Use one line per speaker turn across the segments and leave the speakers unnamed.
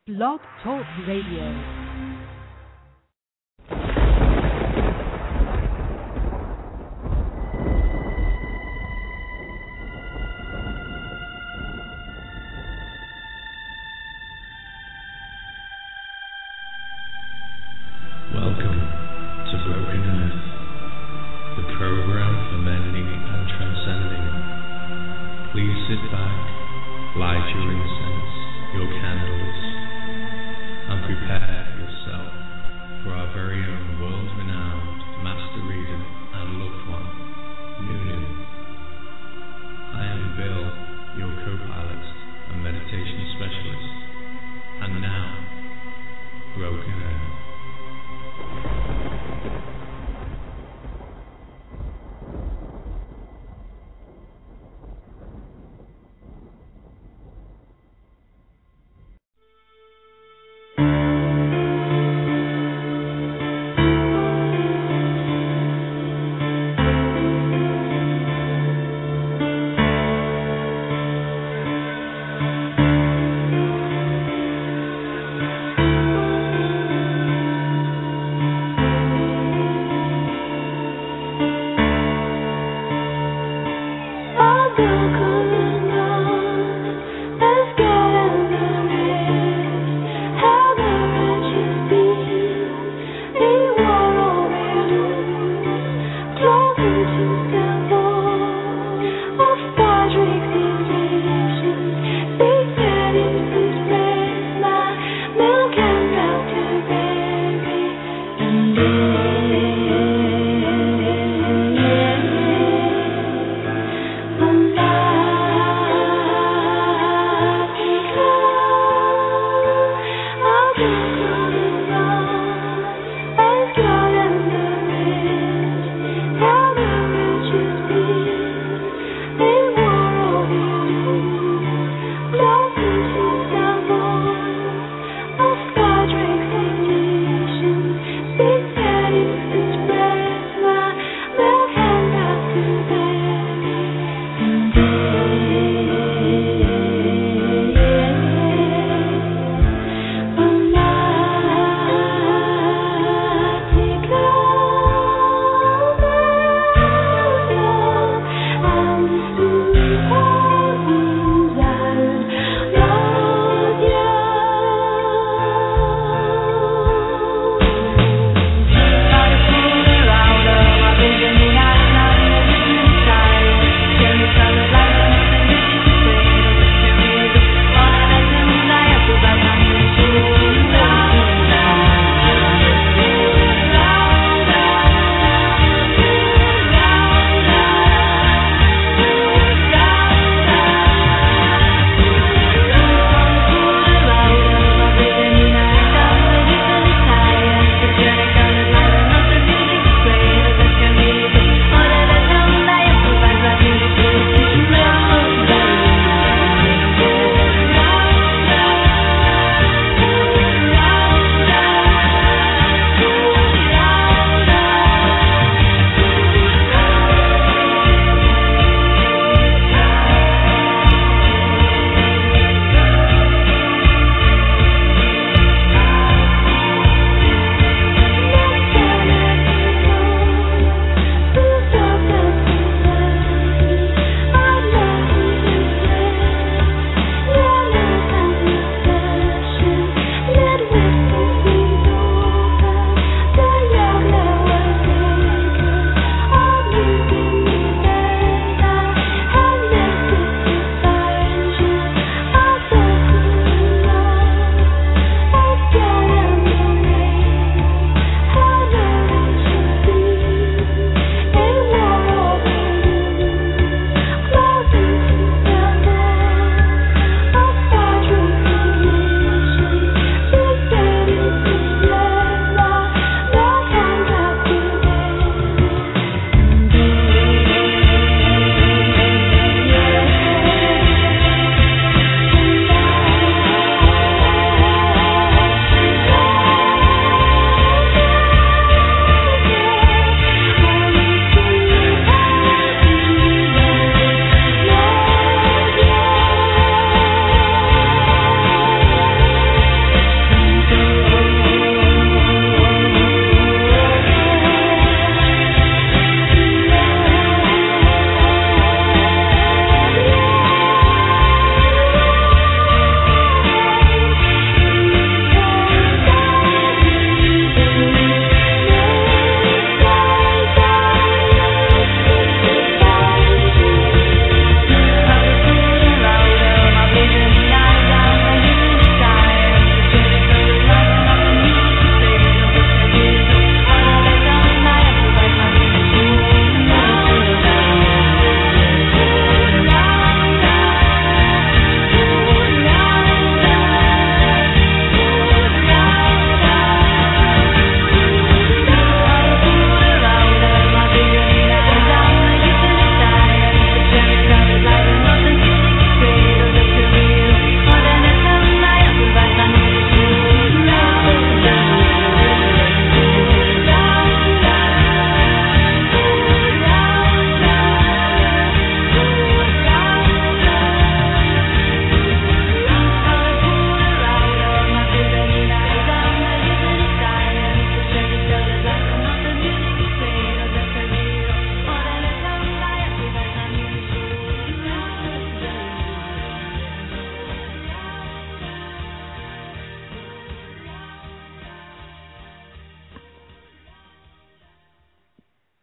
Blog Talk Radio.
Broken Earth.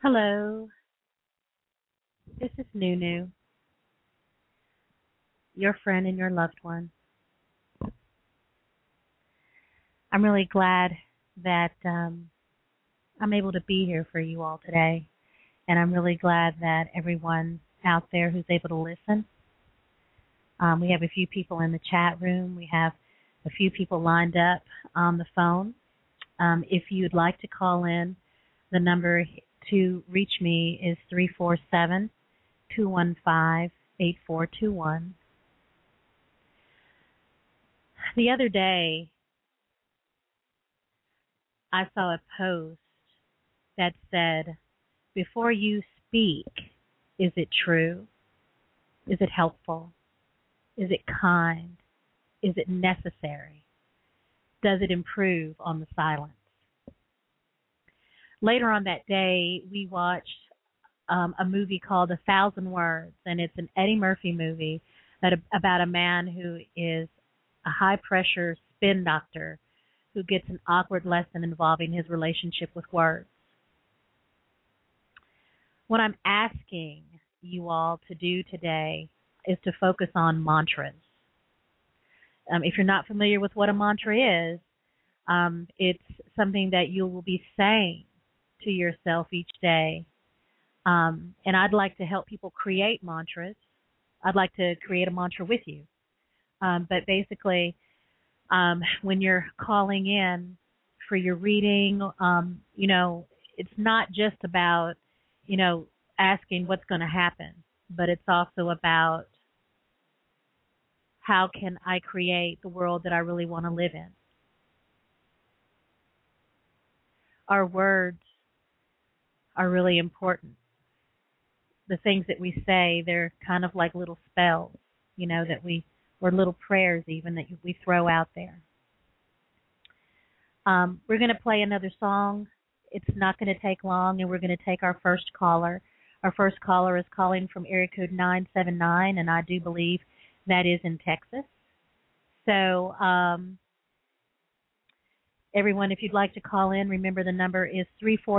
Hello, this is Nunu, your friend and your loved one. I'm really glad that I'm able to be here for you all today, and I'm really glad that everyone out there who's able to listen. We have a few people in the chat room. We have a few people lined up on the phone. If you'd like to call in, the number to reach me is 347-215-8421. The other day, I saw a post that said, before you speak, is it true? Is it helpful? Is it kind? Is it necessary? Does it improve on the silence? Later on that day, we watched a movie called A Thousand Words, and it's an Eddie Murphy movie about a man who is a high-pressure spin doctor who gets an awkward lesson involving his relationship with words. What I'm asking you all to do today is to focus on mantras. If you're not familiar with what a mantra is, it's something that you will be saying to yourself each day. And I'd like to help people create mantras. I'd like to create a mantra with you. But basically, when you're calling in for your reading, it's not just about, asking what's going to happen, but it's also about how can I create the world that I really want to live in. Our words are really important. The things that we say, they're kind of like little spells, or little prayers even that we throw out there. We're going to play another song. It's not going to take long, and we're going to take our first caller. Our first caller is calling from area code 979, and I do believe that is in Texas. So, everyone, if you'd like to call in, remember the number is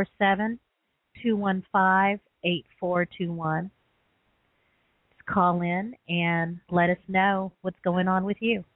347-215-8421. Just call in and let us know what's going on with you.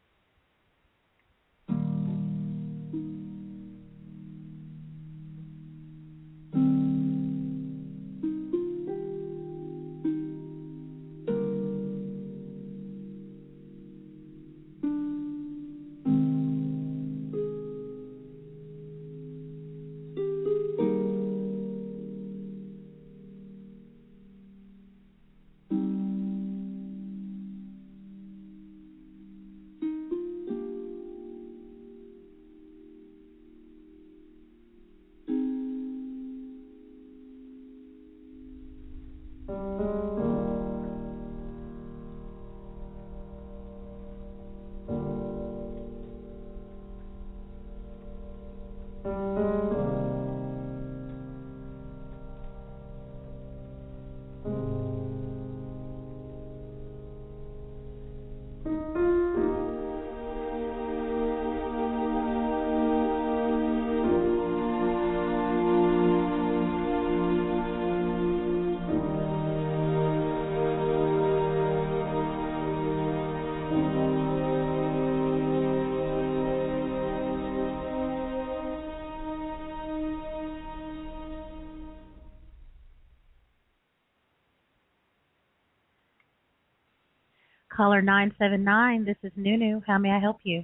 Caller 979, this is Nunu. How may I help you?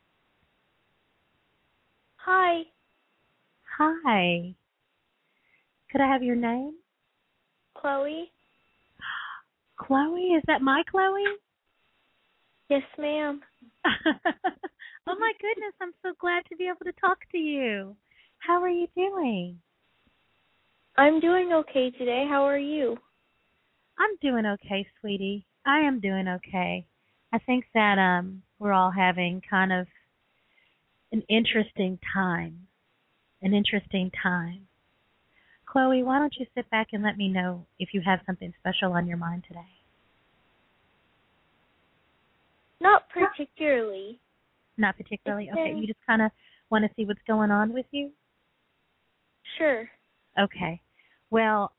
Hi.
Hi. Could I have your name?
Chloe.
Chloe? Is that my Chloe?
Yes, ma'am.
Oh, my goodness. I'm so glad to be able to talk to you. How are you doing?
I'm doing okay today. How are you?
I'm doing okay, sweetie. I am doing okay. I think that we're all having kind of an interesting time. Chloe, why don't you sit back and let me know if you have something special on your mind today?
Not particularly.
Not particularly? Okay, you just kind of want to see what's going on with you?
Sure.
Okay. Well,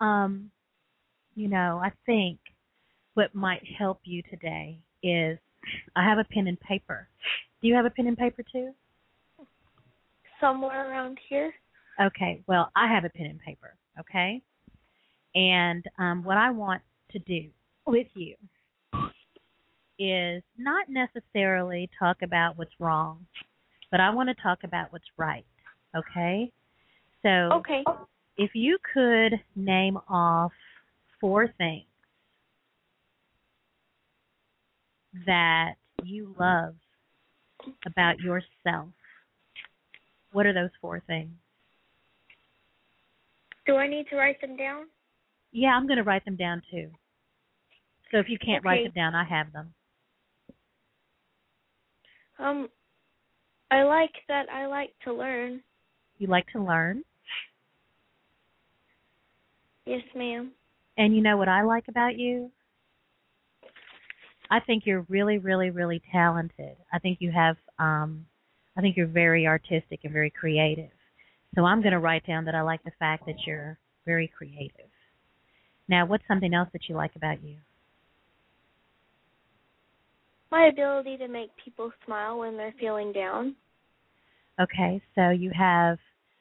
I think what might help you today is I have a pen and paper. Do you have a pen and paper too?
Somewhere around here.
Okay, well, I have a pen and paper, okay? And what I want to do with you is not necessarily talk about what's wrong, but I want to talk about what's right, okay? So
Okay.
if you could name off 4 things that you love about yourself, what are those 4 things?
Do I need to write them down?
Yeah, I'm going to write them down too. So if you can't write
Okay.
them down, I have them.
I like that I like to learn.
You like to learn.
Yes, ma'am.
And you know what I like about you? I think you're really, really, really talented. I think you have, I think you're very artistic and very creative. So I'm going to write down that I like the fact that you're very creative. Now, what's something else that you like about you?
My ability to make people smile when they're feeling down.
Okay, so you have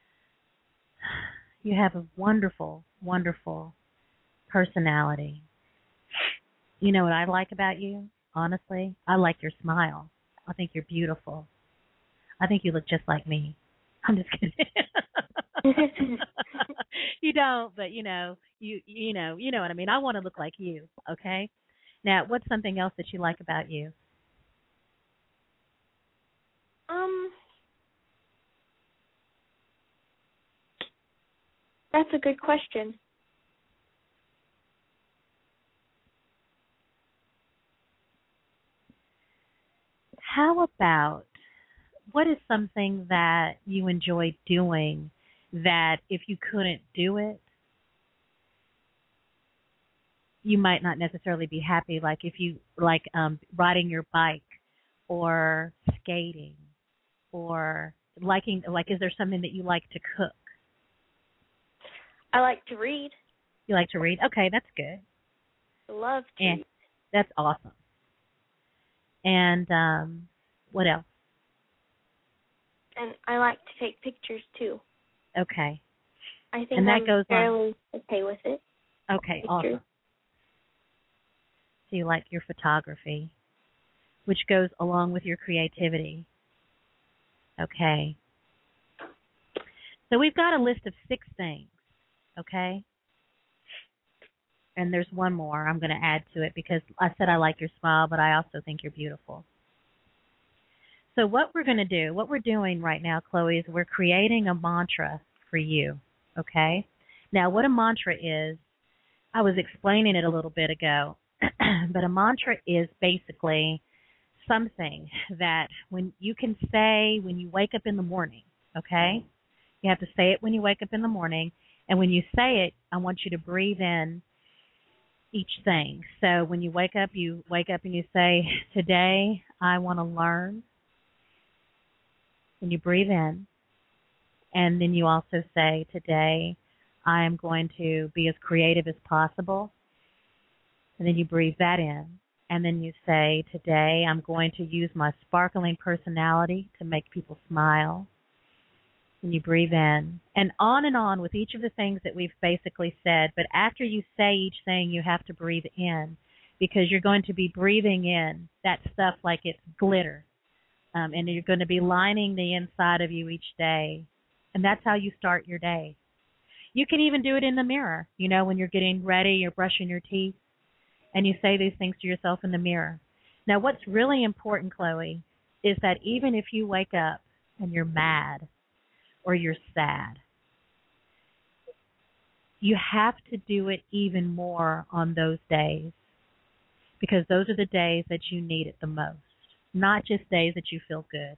a wonderful, wonderful personality. You know what I like about you? Honestly, I like your smile. I think you're beautiful. I think you look just like me. I'm just kidding. You don't, but you know what I mean. I want to look like you, okay? Now, what's something else that you like about you?
That's a good question.
How about what is something that you enjoy doing that if you couldn't do it, you might not necessarily be happy, like if you riding your bike or skating or liking, like, is there something that you like to cook?
I like to read.
You like to read? Okay, that's good.
I love to
And
read.
that's awesome. And what else?
And I like to take pictures too.
Okay.
I think
And that
I'm
goes
fairly okay with it.
Okay,
Pictures.
awesome. So you like your photography, which goes along with your creativity. Okay. So we've got a list of 6 things, okay? And there's one more I'm going to add to it because I said I like your smile, but I also think you're beautiful. So what we're going to do, what we're doing right now, Chloe, is we're creating a mantra for you, okay? Now, what a mantra is, I was explaining it a little bit ago, but a mantra is basically something that when you can say when you wake up in the morning, okay? You have to say it when you wake up in the morning, and when you say it, I want you to breathe in each thing. So when you wake up and you say, today I want to learn. Then you breathe in, and then you also say, today I am going to be as creative as possible. And then you breathe that in, and then you say, today I'm going to use my sparkling personality to make people smile. And you breathe in, and on with each of the things that we've basically said. But after you say each thing, you have to breathe in, because you're going to be breathing in that stuff like it's glitter. And you're going to be lining the inside of you each day. And that's how you start your day. You can even do it in the mirror. You know, when you're getting ready, you're brushing your teeth, and you say these things to yourself in the mirror. Now, what's really important, Chloe, is that even if you wake up and you're mad or you're sad, you have to do it even more on those days, because those are the days that you need it the most, not just days that you feel good.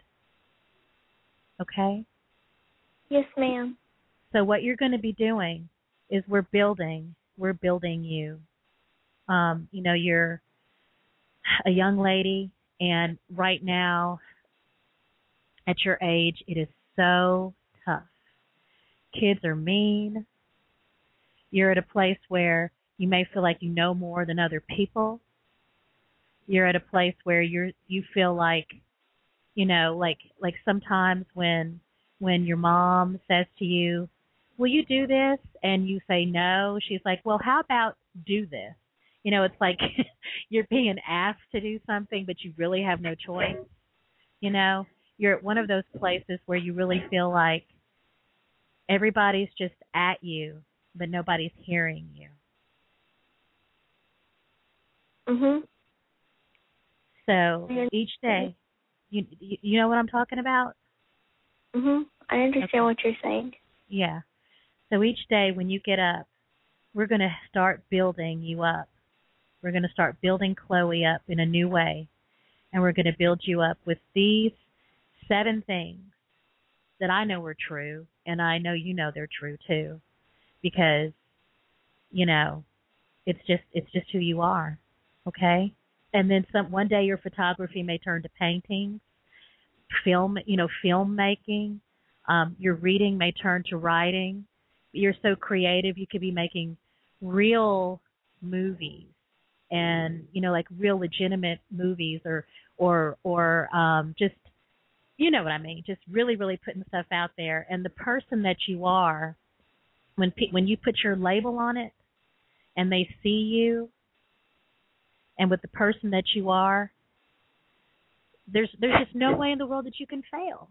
Okay?
Yes, ma'am.
So what you're going to be doing is we're building you. You know, you're a young lady, and right now, at your age, it is so tough. Kids are mean. You're at a place where you may feel like you know more than other people. You're at a place where you feel like, like sometimes when your mom says to you, "Will you do this?" and you say no, she's like, "Well, how about do this?" It's like you're being asked to do something, but you really have no choice. You're at one of those places where you really feel like everybody's just at you, but nobody's hearing you.
Mhm.
So each day, you know what I'm talking about?
Mhm. I understand
Okay.
what you're saying.
Yeah. So each day when you get up, we're going to start building you up. We're going to start building Chloe up in a new way. And we're going to build you up with these 7 things that I know are true, and I know you know they're true too, because it's just who you are, okay? And then one day your photography may turn to painting, filmmaking. Your reading may turn to writing. You're so creative, you could be making real movies, and like real legitimate movies, or just what I mean, just really really putting stuff out there. And the person that you are, when you put your label on it and they see you, and with the person that you are, there's just no way in the world that you can fail.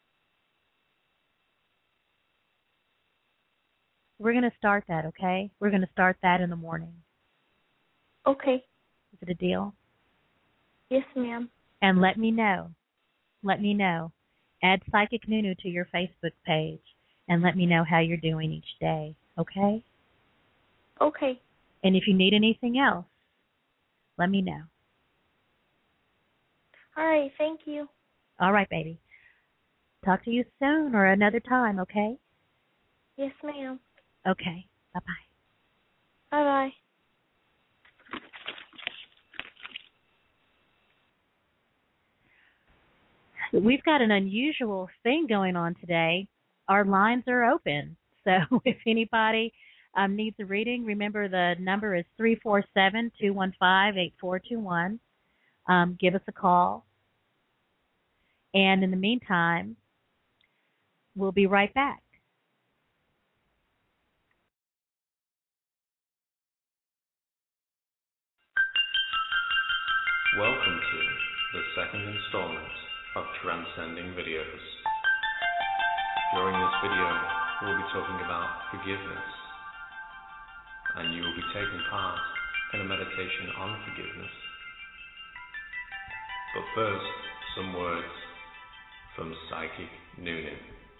We're going to start that, okay? We're going to start that in the morning.
Okay.
Is it a deal?
Yes, ma'am.
And let me know. Let me know. Add Psychic Nunu to your Facebook page and let me know how you're doing each day, okay?
Okay.
And if you need anything else, let me know.
All right. Thank you.
All right, baby. Talk to you soon or another time, okay?
Yes, ma'am.
Okay. Bye-bye.
Bye-bye.
We've got an unusual thing going on today. Our lines are open. So if anybody needs a reading, remember the number is 347-215-8421. Give us a call. And in the meantime, we'll be right back.
Welcome to the second installment of Transcending Videos. During this video, we'll be talking about forgiveness, and you will be taking part in a meditation on forgiveness. But first, some words from Psychic Nunu.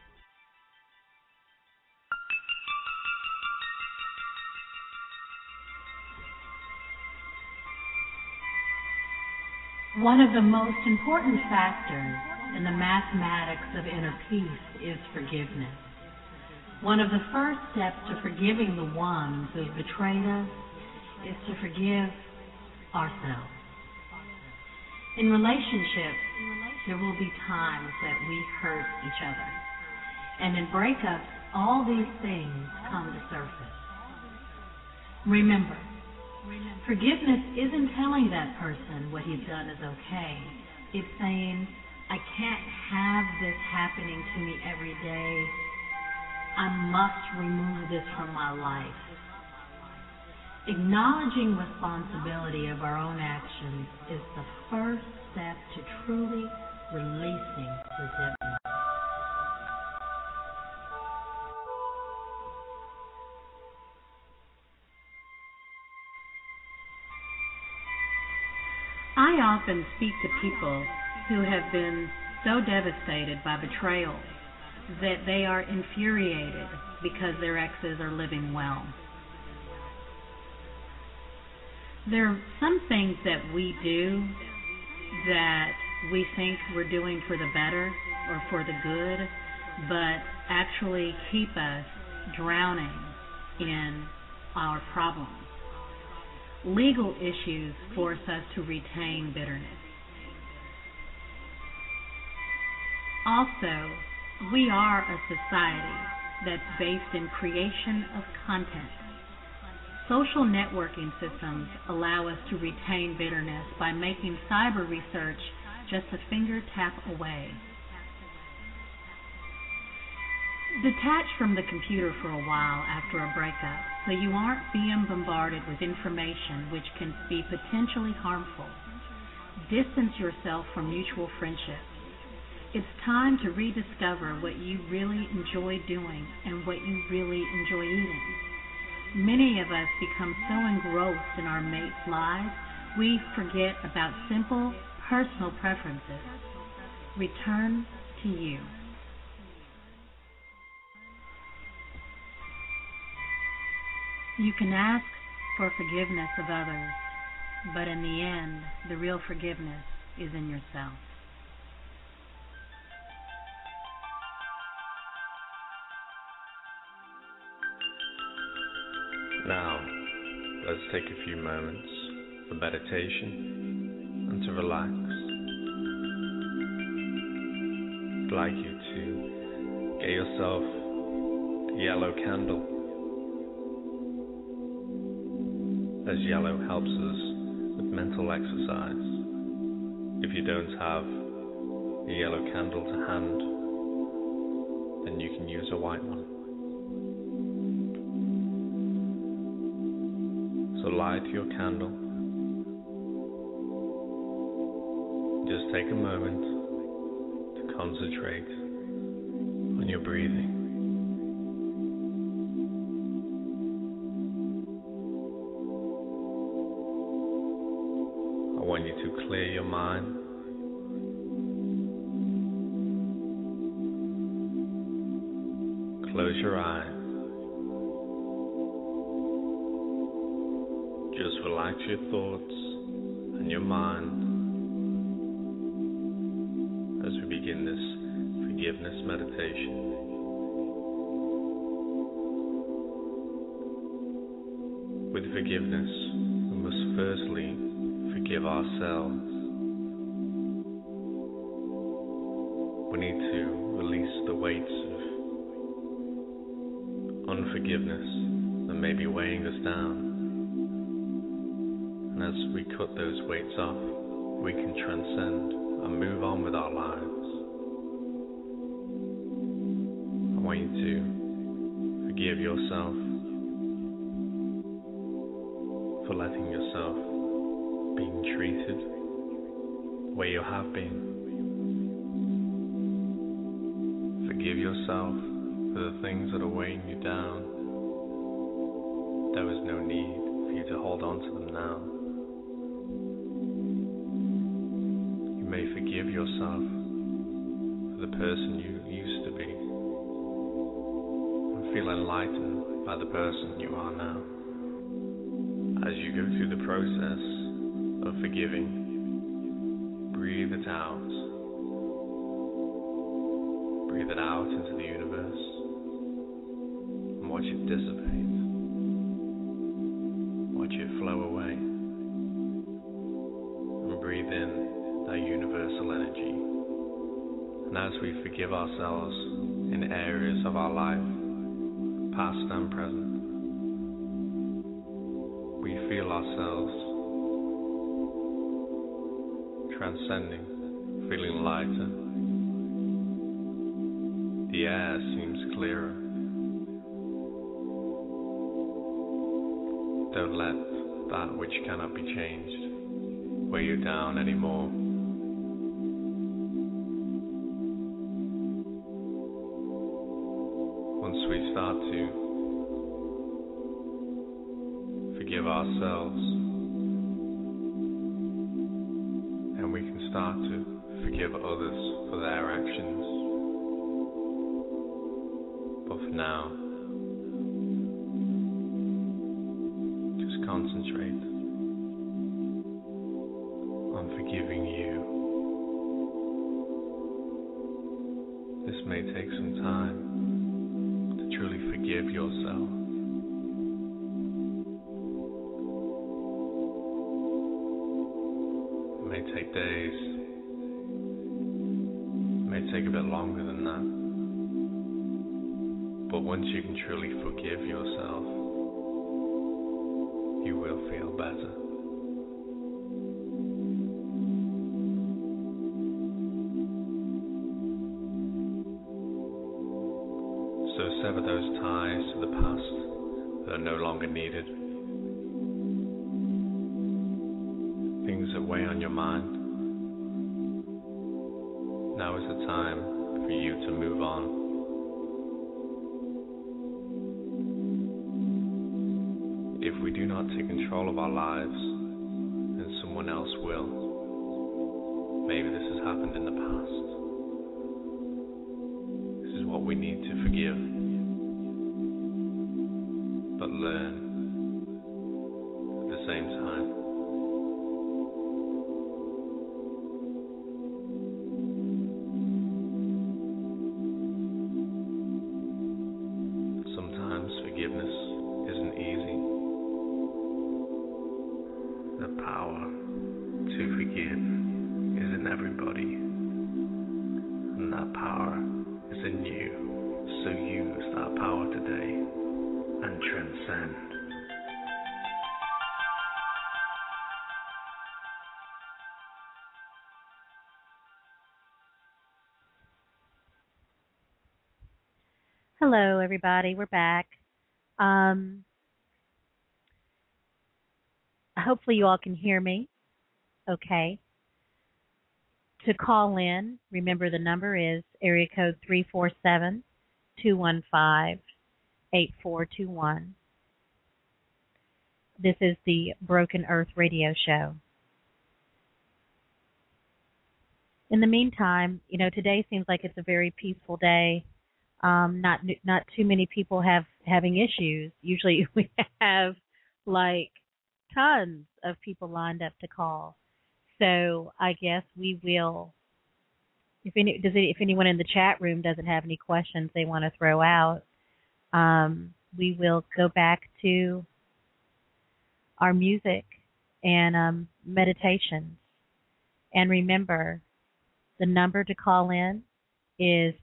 One of the most important factors in the mathematics of inner peace is forgiveness. One of the first steps to forgiving the ones who have betrayed us is to forgive ourselves. In relationships, there will be times that we hurt each other. And in breakups, all these things come to surface. Remember, forgiveness isn't telling that person what he's done is okay. It's saying, I can't have this happening to me every day. I must remove this from my life. Acknowledging responsibility of our own actions is the first step to truly releasing resentment. I often speak to people who have been so devastated by betrayal that they are infuriated because their exes are living well. There are some things that we do that we think we're doing for the better or for the good, but actually keep us drowning in our problems. Legal issues force us to retain bitterness. Also, we are a society that's based in creation of content. Social networking systems allow us to retain bitterness by making cyber research just a finger tap away. Detach from the computer for a while after a breakup so you aren't being bombarded with information which can be potentially harmful. Distance yourself from mutual friendships. It's time to rediscover what you really enjoy doing and what you really enjoy eating. Many of us become so engrossed in our mates' lives, we forget about simple, personal preferences. Return to you. You can ask for forgiveness of others, but in the end, the real forgiveness is in yourself.
Now, let's take a few moments for meditation and to relax. I'd like you to get yourself a yellow candle, as yellow helps us with mental exercise. If you don't have a yellow candle to hand, then you can use a white one. So light your candle. Just take a moment to concentrate on your breathing. I want you to clear your mind. Close your eyes. Just relax your thoughts and your mind as we begin this forgiveness meditation. With forgiveness, we must firstly forgive ourselves. We need to release the weights of unforgiveness that may be weighing us down. And as we cut those weights off, we can transcend and move on with our lives. I want you to forgive yourself for letting yourself being treated the way you have been. Forgive yourself for the things that are weighing you down. There is no need for you to hold on to them now. You may forgive yourself for the person you used to be and feel enlightened by the person you are now. As you go through the process of forgiving, breathe it out. Breathe it out into the universe and watch it dissipate. Watch it flow away. And breathe in that universal energy. And as we forgive ourselves in areas of our life, past and present, we feel ourselves transcending, feeling lighter. The air seems clearer. Don't let that which cannot be changed weigh you down anymore. Once we start to forgive ourselves, and we can start to forgive others for their actions. But for now, just concentrate on forgiving you. This may take some time to truly forgive yourself. It may take days, it may take a bit longer than that. But once you can truly forgive yourself, you will feel better. So sever those ties to the past that are no longer needed. Things that weigh on your mind. Now is the time for you to move on. If we do not take control of our lives, then someone else will. Maybe this has happened in the past. This is what we need to forgive. But learn at the same time. Sometimes forgiveness isn't easy. The power to forgive is in everybody, and that power is in you. So use that power today and transcend.
Hello, everybody. We're back. Hopefully you all can hear me. Okay. To call in, remember the number is area code 347-215-8421. This is the Broken Earth Radio Show. In the meantime, today seems like it's a very peaceful day. Not too many people having issues. Usually we have like tons of people lined up to call. So I guess we will. If anyone in the chat room doesn't have any questions they want to throw out, we will go back to our music and meditations. And remember, the number to call in is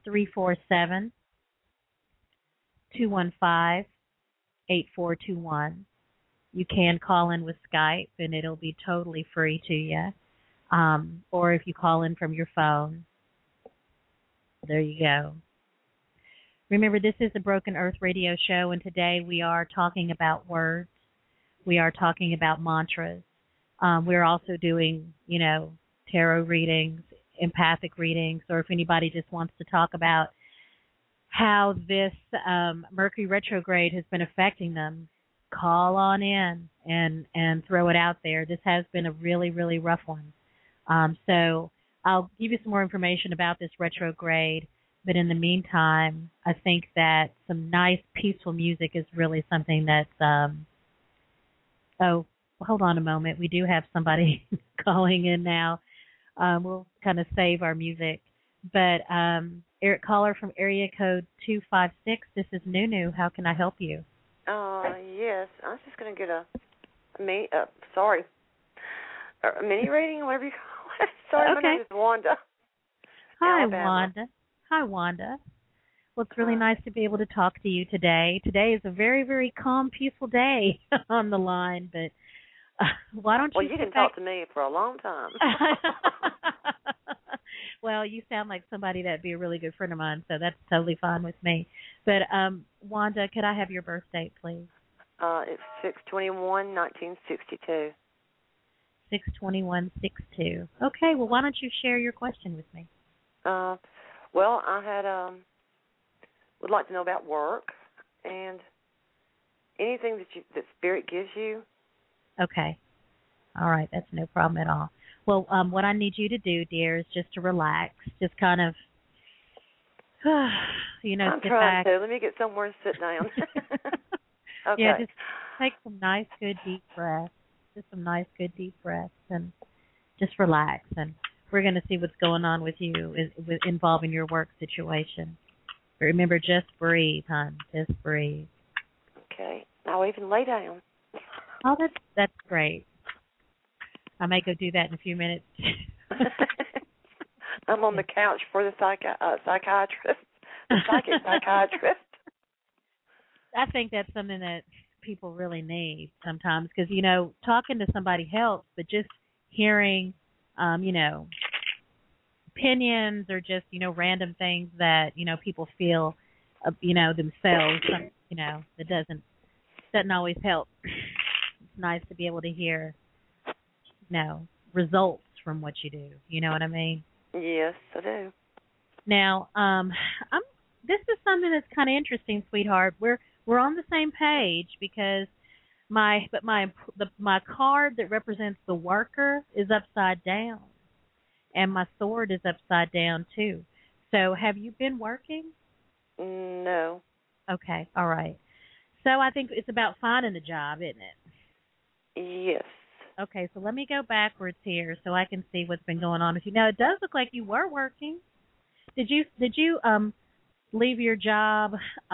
347-215-8421. You can call in with Skype, and it'll be totally free to you. Or if you call in from your phone, there you go. Remember, this is the Broken Earth Radio Show, and today we are talking about words. We are talking about mantras. We're also doing, tarot readings, empathic readings, or if anybody just wants to talk about how this Mercury retrograde has been affecting them, call on in and throw it out there. This has been a really, really rough one. So I'll give you some more information about this retrograde, but in the meantime, I think that some nice, peaceful music is really something that's oh, hold on a moment. We do have somebody calling in now. We'll kind of save our music. But Eric, caller from area code 256, this is Nunu. How can I help you?
Yes. I was just going to get a mini reading, whatever you call it. Sorry,
okay.
My name is Wanda.
Hi,
Alabama.
Wanda. Hi, Wanda. Well, it's really nice to be able to talk to you today. Today is a very, very calm, peaceful day on the line, but why don't you...
Well, you can talk to me for a long time.
Well, you sound like somebody that'd be a really good friend of mine, so that's totally fine with me. But, Wanda, could I have your birth date, please?
It's 6/21/1962.
6/21/62. Okay, well, why don't you share your question with me?
Well, I had would like to know about work and anything that Spirit gives you.
Okay. All right, that's no problem at all. Well, what I need you to do, dear, is just to relax. Just kind of,
I'm
sit
trying
back.
to. Let me get somewhere and sit down. Okay.
Yeah, just take some nice, good, deep breaths. Just some nice, good, deep breaths, and just relax. And we're going to see what's going on with you involving your work situation. But remember, just breathe, hon. Just breathe.
Okay. I'll even lay down.
Oh, that's great. I may go do that in a few minutes.
I'm on the couch for the psychiatrist, the psychic psychiatrist.
I think that's something that people really need sometimes, because talking to somebody helps, but just hearing opinions or just random things that people feel themselves, that doesn't always help. It's nice to be able to hear results from what you do. You know what I mean?
Yes, I do.
Now, this is something that's kind of interesting, sweetheart. We're on the same page, because my card that represents the worker is upside down, and my sword is upside down too. So, have you been working?
No.
Okay, all right. So I think it's about finding a job, isn't it?
Yes.
Okay, so let me go backwards here so I can see what's been going on with you. Now, it does look like you were working. Did you leave your job?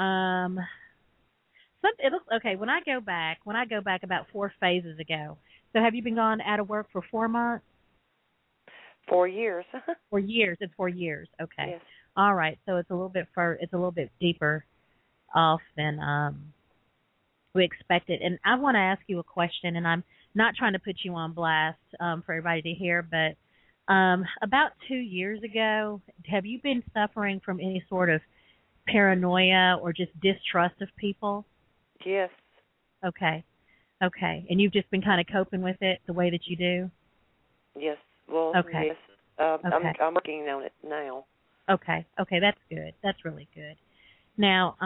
It looks okay. When I go back about 4 phases ago. So have you been gone out of work for 4 months?
4 years.
4 years. It's 4 years. Okay.
Yes.
All right. So it's a little bit deeper off than we expected. And I want to ask you a question, and I'm not trying to put you on blast for everybody to hear, but about 2 years ago, have you been suffering from any sort of paranoia or just distrust of people?
Yes.
Okay. And you've just been kind of coping with it the way that you do?
Yes. Well,
okay.
Yes.
Okay.
I'm working on it now.
Okay, that's good. That's really good. Now,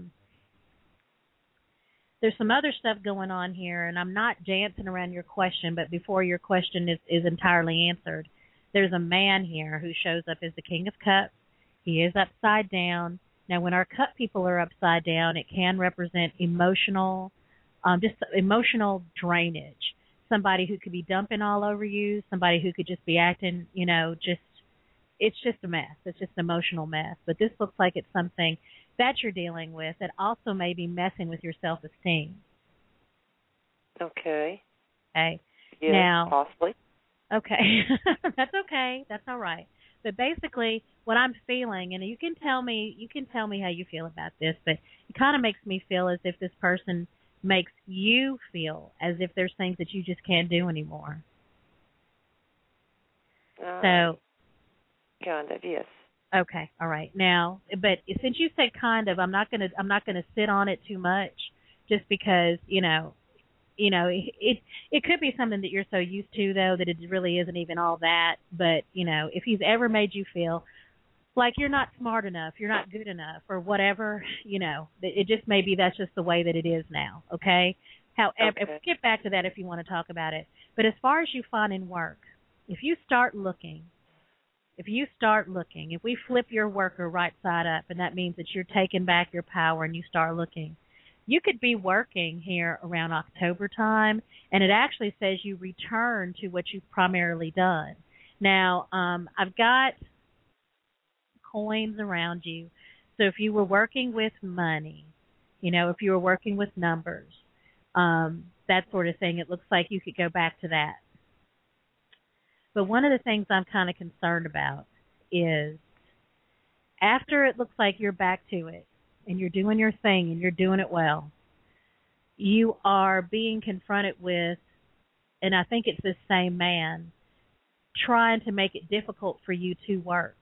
there's some other stuff going on here, and I'm not dancing around your question, but before your question is entirely answered, there's a man here who shows up as the King of Cups. He is upside down. Now, when our cup people are upside down, it can represent emotional drainage. Somebody who could be dumping all over you, somebody who could just be acting, it's just a mess. It's just an emotional mess. But this looks like it's something that you're dealing with that also may be messing with your self-esteem.
Okay.
Okay.
Yes,
now,
possibly.
Okay. That's okay. That's all right. But basically, what I'm feeling, and you can tell me how you feel about this, but it kind of makes me feel as if this person makes you feel as if there's things that you just can't do anymore. So,
kind of, yes.
Okay, all right. Now, but since you said kind of, I'm not gonna sit on it too much, just because it could be something that you're so used to, though, that it really isn't even all that. But if he's ever made you feel like you're not smart enough, you're not good enough, or whatever, it just maybe that's just the way that it is now. Okay. However,
okay.
Get back to that if you want to talk about it. But as far as you finding work, if you start looking, if we flip your worker right side up, and that means that you're taking back your power and you start looking, you could be working here around October time, and it actually says you return to what you've primarily done. Now, I've got coins around you. So if you were working with money, if you were working with numbers, that sort of thing, it looks like you could go back to that. But one of the things I'm kind of concerned about is after it looks like you're back to it and you're doing your thing and you're doing it well, you are being confronted with, and I think it's this same man, trying to make it difficult for you to work.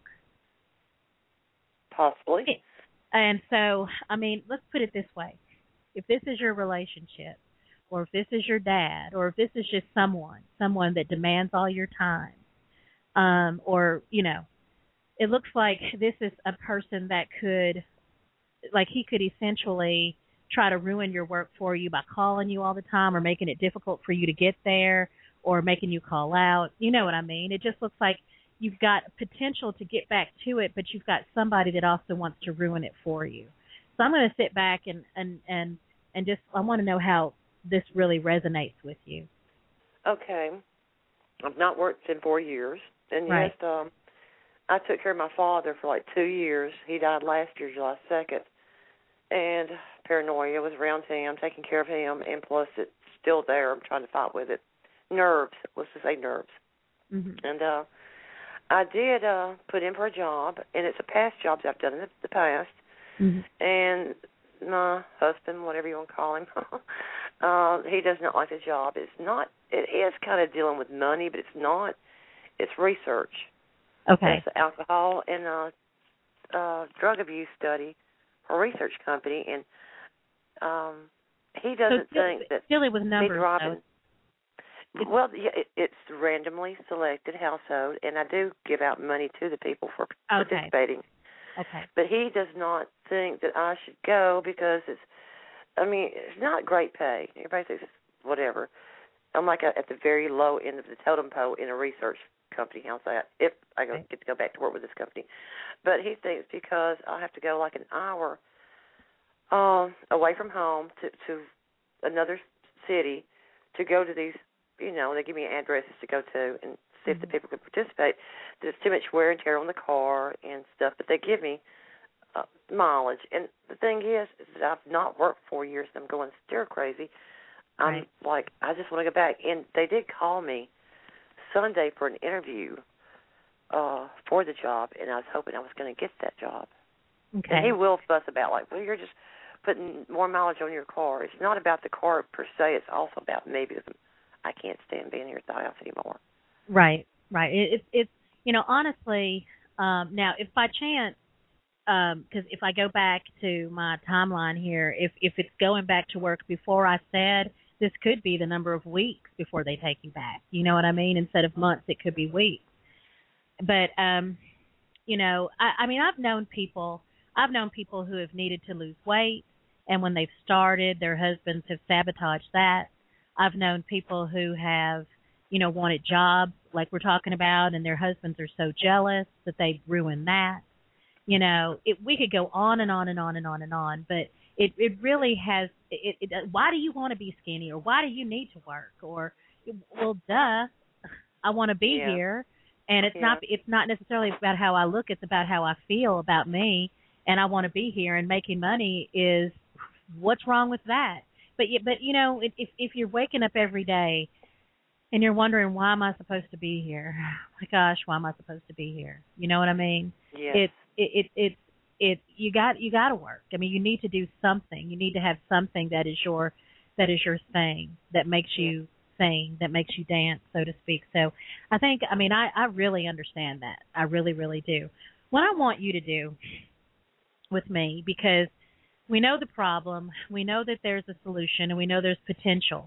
Possibly.
And so, let's put it this way. If this is your relationship, or if this is your dad, or if this is just someone that demands all your time, it looks like this is a person that he could essentially try to ruin your work for you by calling you all the time or making it difficult for you to get there or making you call out. You know what I mean? It just looks like you've got potential to get back to it, but you've got somebody that also wants to ruin it for you. So I'm going to sit back and just I want to know how this really resonates with you.
Okay. I've not worked in 4 years. And
right.
Yes, I took care of my father for like 2 years. He died last year, July 2nd. And paranoia was around him, taking care of him, and plus it's still there. I'm trying to fight with it. Nerves. Let's just say nerves.
Mm-hmm.
And I did put in for a job, and it's a past jobs I've done in the past.
Mm-hmm.
And my husband, whatever you want to call him, he does not like the job. It is kind of dealing with money, but it's not. It's research.
Okay.
It's alcohol and drug abuse study for a research company, and he doesn't think that
dealing with numbers.
Meet Robin. Well, yeah, it's randomly selected household, and I do give out money to the people for participating.
Okay.
But he does not think that I should go because it's not great pay. Everybody thinks it's whatever. I'm like at the very low end of the totem pole in a research company. How's that? If I get to go back to work with this company. But he thinks because I have to go like an hour away from home to another city to go to these, they give me addresses to go to and see if the people can participate. There's too much wear and tear on the car and stuff, but they give me mileage. And the thing is that I've not worked 4 years and I'm going stir crazy. I'm like, I just want to go back. And they did call me Sunday for an interview for the job, and I was hoping I was going to get that job.
Okay.
And he will fuss about, like, well, you're just putting more mileage on your car. It's not about the car per se. It's also about me because I can't stand being here at the house anymore.
Right. It's honestly, now, if by chance, because if I go back to my timeline here, if it's going back to work before I said, this could be the number of weeks before they take you back. You know what I mean? Instead of months, it could be weeks. But, I've known people who have needed to lose weight, and when they've started, their husbands have sabotaged that. I've known people who have, wanted jobs like we're talking about, and their husbands are so jealous that they've ruined that. We could go on and on and on and on and on, but it really has. Why do you want to be skinny, or why do you need to work, or well, duh, I want to be here, and it's not necessarily about how I look. It's about how I feel about me, and I want to be here, and making money is what's wrong with that. But if you're waking up every day and you're wondering, why am I supposed to be here? My gosh, why am I supposed to be here? You know what I mean?
Yes.
You got to work. I mean, you need to do something. You need to have something that is your thing, that makes you sing, that makes you dance, so to speak. So I really understand that. I really, really do. What I want you to do with me, because we know the problem, we know that there's a solution, and we know there's potential.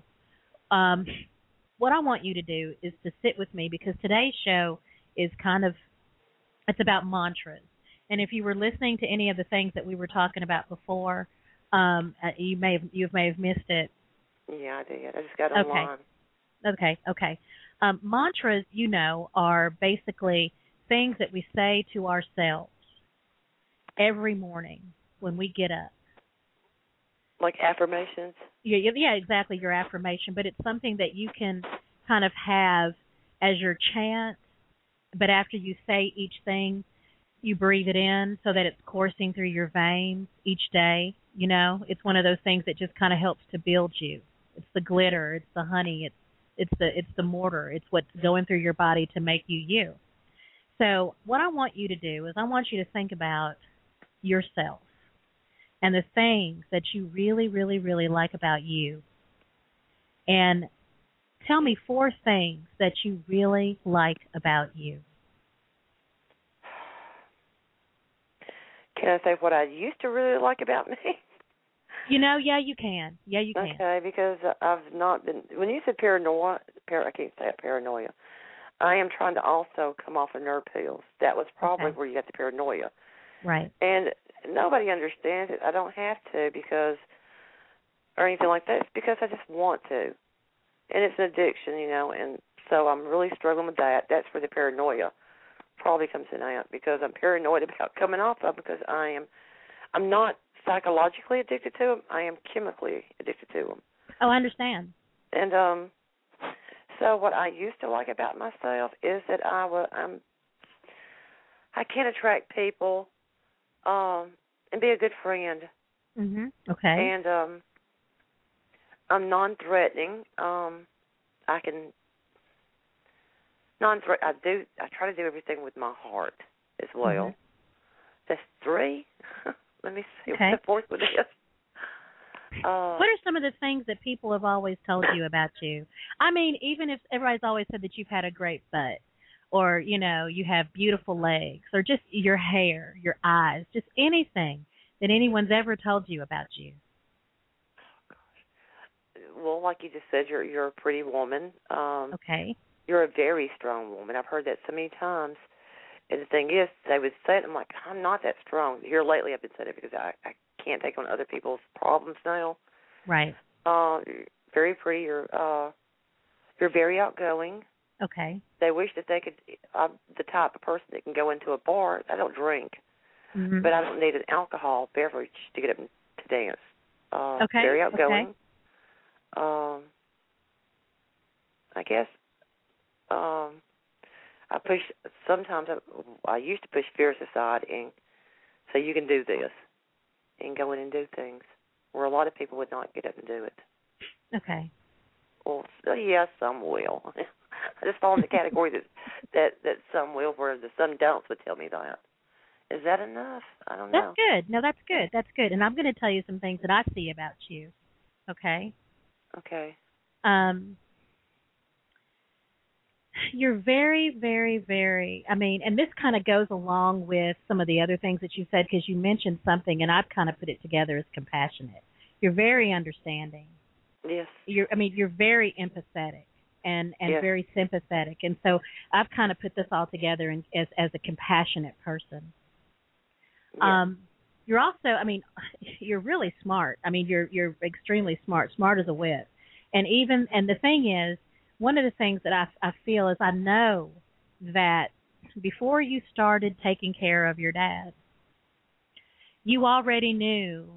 What I want you to do is to sit with me, because today's show is it's about mantras. And if you were listening to any of the things that we were talking about before, you may have missed it.
Yeah, I did. I just got online.
Okay. Mantras, are basically things that we say to ourselves every morning when we get up.
Like affirmations?
Yeah, exactly, your affirmation. But it's something that you can kind of have as your chant, but after you say each thing, you breathe it in so that it's coursing through your veins each day. It's one of those things that just kind of helps to build you. It's the glitter, it's the honey, it's the mortar, it's what's going through your body to make you you. So what I want you to do is I want you to think about yourself and the things that you really, really, really like about you. And tell me 4 things that you really like about you.
Can I say what I used to really like about me?
Yeah, you can. Yeah, you can.
Okay, because I've not been. When you said paranoia, I can't say it, paranoia. I am trying to also come off of nerve pills. That was probably where you got the paranoia.
Right.
And nobody understands it. I don't have to or anything like that. It's because I just want to. And it's an addiction, and so I'm really struggling with that. That's where the paranoia probably comes in out, because I'm paranoid about coming off of, because I'm not psychologically addicted to them. I am chemically addicted to them.
Oh, I understand.
And so what I used to like about myself is that I can attract people and be a good friend.
Mhm. Okay.
And I'm non-threatening. I try to do everything with my heart as well.
Mhm.
That's 3. Let me see
okay.
what the 4th one is.
What are some of the things that people have always told you about you? I mean, even if everybody's always said that you've had a great butt, or, you know, you have beautiful legs, or just your hair, your eyes, just anything that anyone's ever told you about you.
Well, like you just said, you're a pretty woman.
Okay.
You're a very strong woman. I've heard that so many times. And the thing is, they would say it, I'm like, I'm not that strong. Here lately I've been saying it because I can't take on other people's problems now.
Right.
Very pretty. You're very outgoing.
Okay.
They wish that they could, the type of person that can go into a bar. I don't drink, but I don't need an alcohol beverage to get up and to dance.
Okay.
Very outgoing.
Okay.
I guess I push, sometimes I used to push fears aside and say, you can do this, and go in and do things where a lot of people would not get up and do it.
Okay.
Well, yes, some will. I just fall in the category that some will, where the some don'ts would tell me that. Is that enough? I don't know.
That's good. No, that's good. That's good. And I'm going to tell you some things that I see about you. Okay?
Okay.
You're very, very, very, I mean, and this kind of goes along with some of the other things that you said, because you mentioned something, and I've kind of put it together as compassionate. You're very understanding.
Yes.
You're very empathetic and
yes.
very sympathetic. And so I've kind of put this all together as a compassionate person.
Yes.
You're also, I mean, you're really smart. I mean, you're extremely smart as a whip. And the thing is, one of the things that I feel is I know that before you started taking care of your dad, you already knew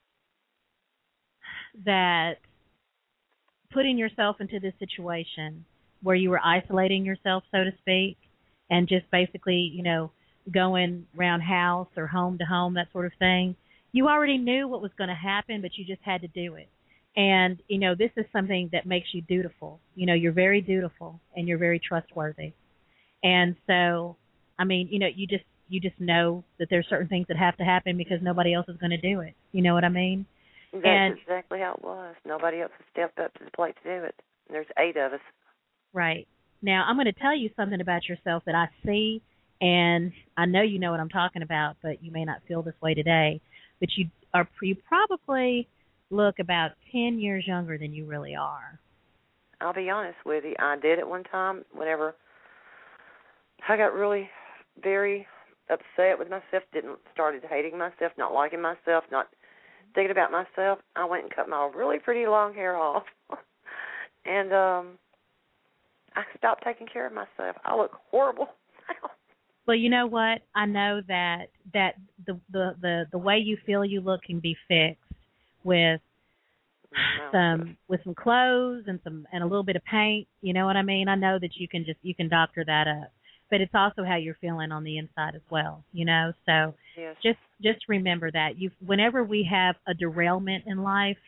that putting yourself into this situation where you were isolating yourself, so to speak, and just basically, you know, going round house or home to home, that sort of thing, you already knew what was going to happen, but you just had to do it. And, you know, this is something that makes you dutiful. You know, you're very dutiful and you're very trustworthy. And so, I mean, you know, you just know that there's certain things that have to happen because nobody else is going to do it. You know what I mean?
That's exactly how it was. Nobody else has stepped up to the plate to do it. And there's 8 of us.
Right. Now, I'm going to tell you something about yourself that I see, and I know you know what I'm talking about, but you may not feel this way today. But you probably look about 10 years younger than you really are.
I'll be honest with you. I did it one time whenever I got really very upset with myself, started hating myself, not liking myself, not thinking about myself. I went and cut my really pretty long hair off. And I stopped taking care of myself. I look horrible.
Well, you know what? I know that the way you feel you look can be fixed with some clothes and a little bit of paint. You know what I mean? I know that you can doctor that up, but it's also how you're feeling on the inside as well. You know, so
yes.
just remember that whenever we have a derailment in life,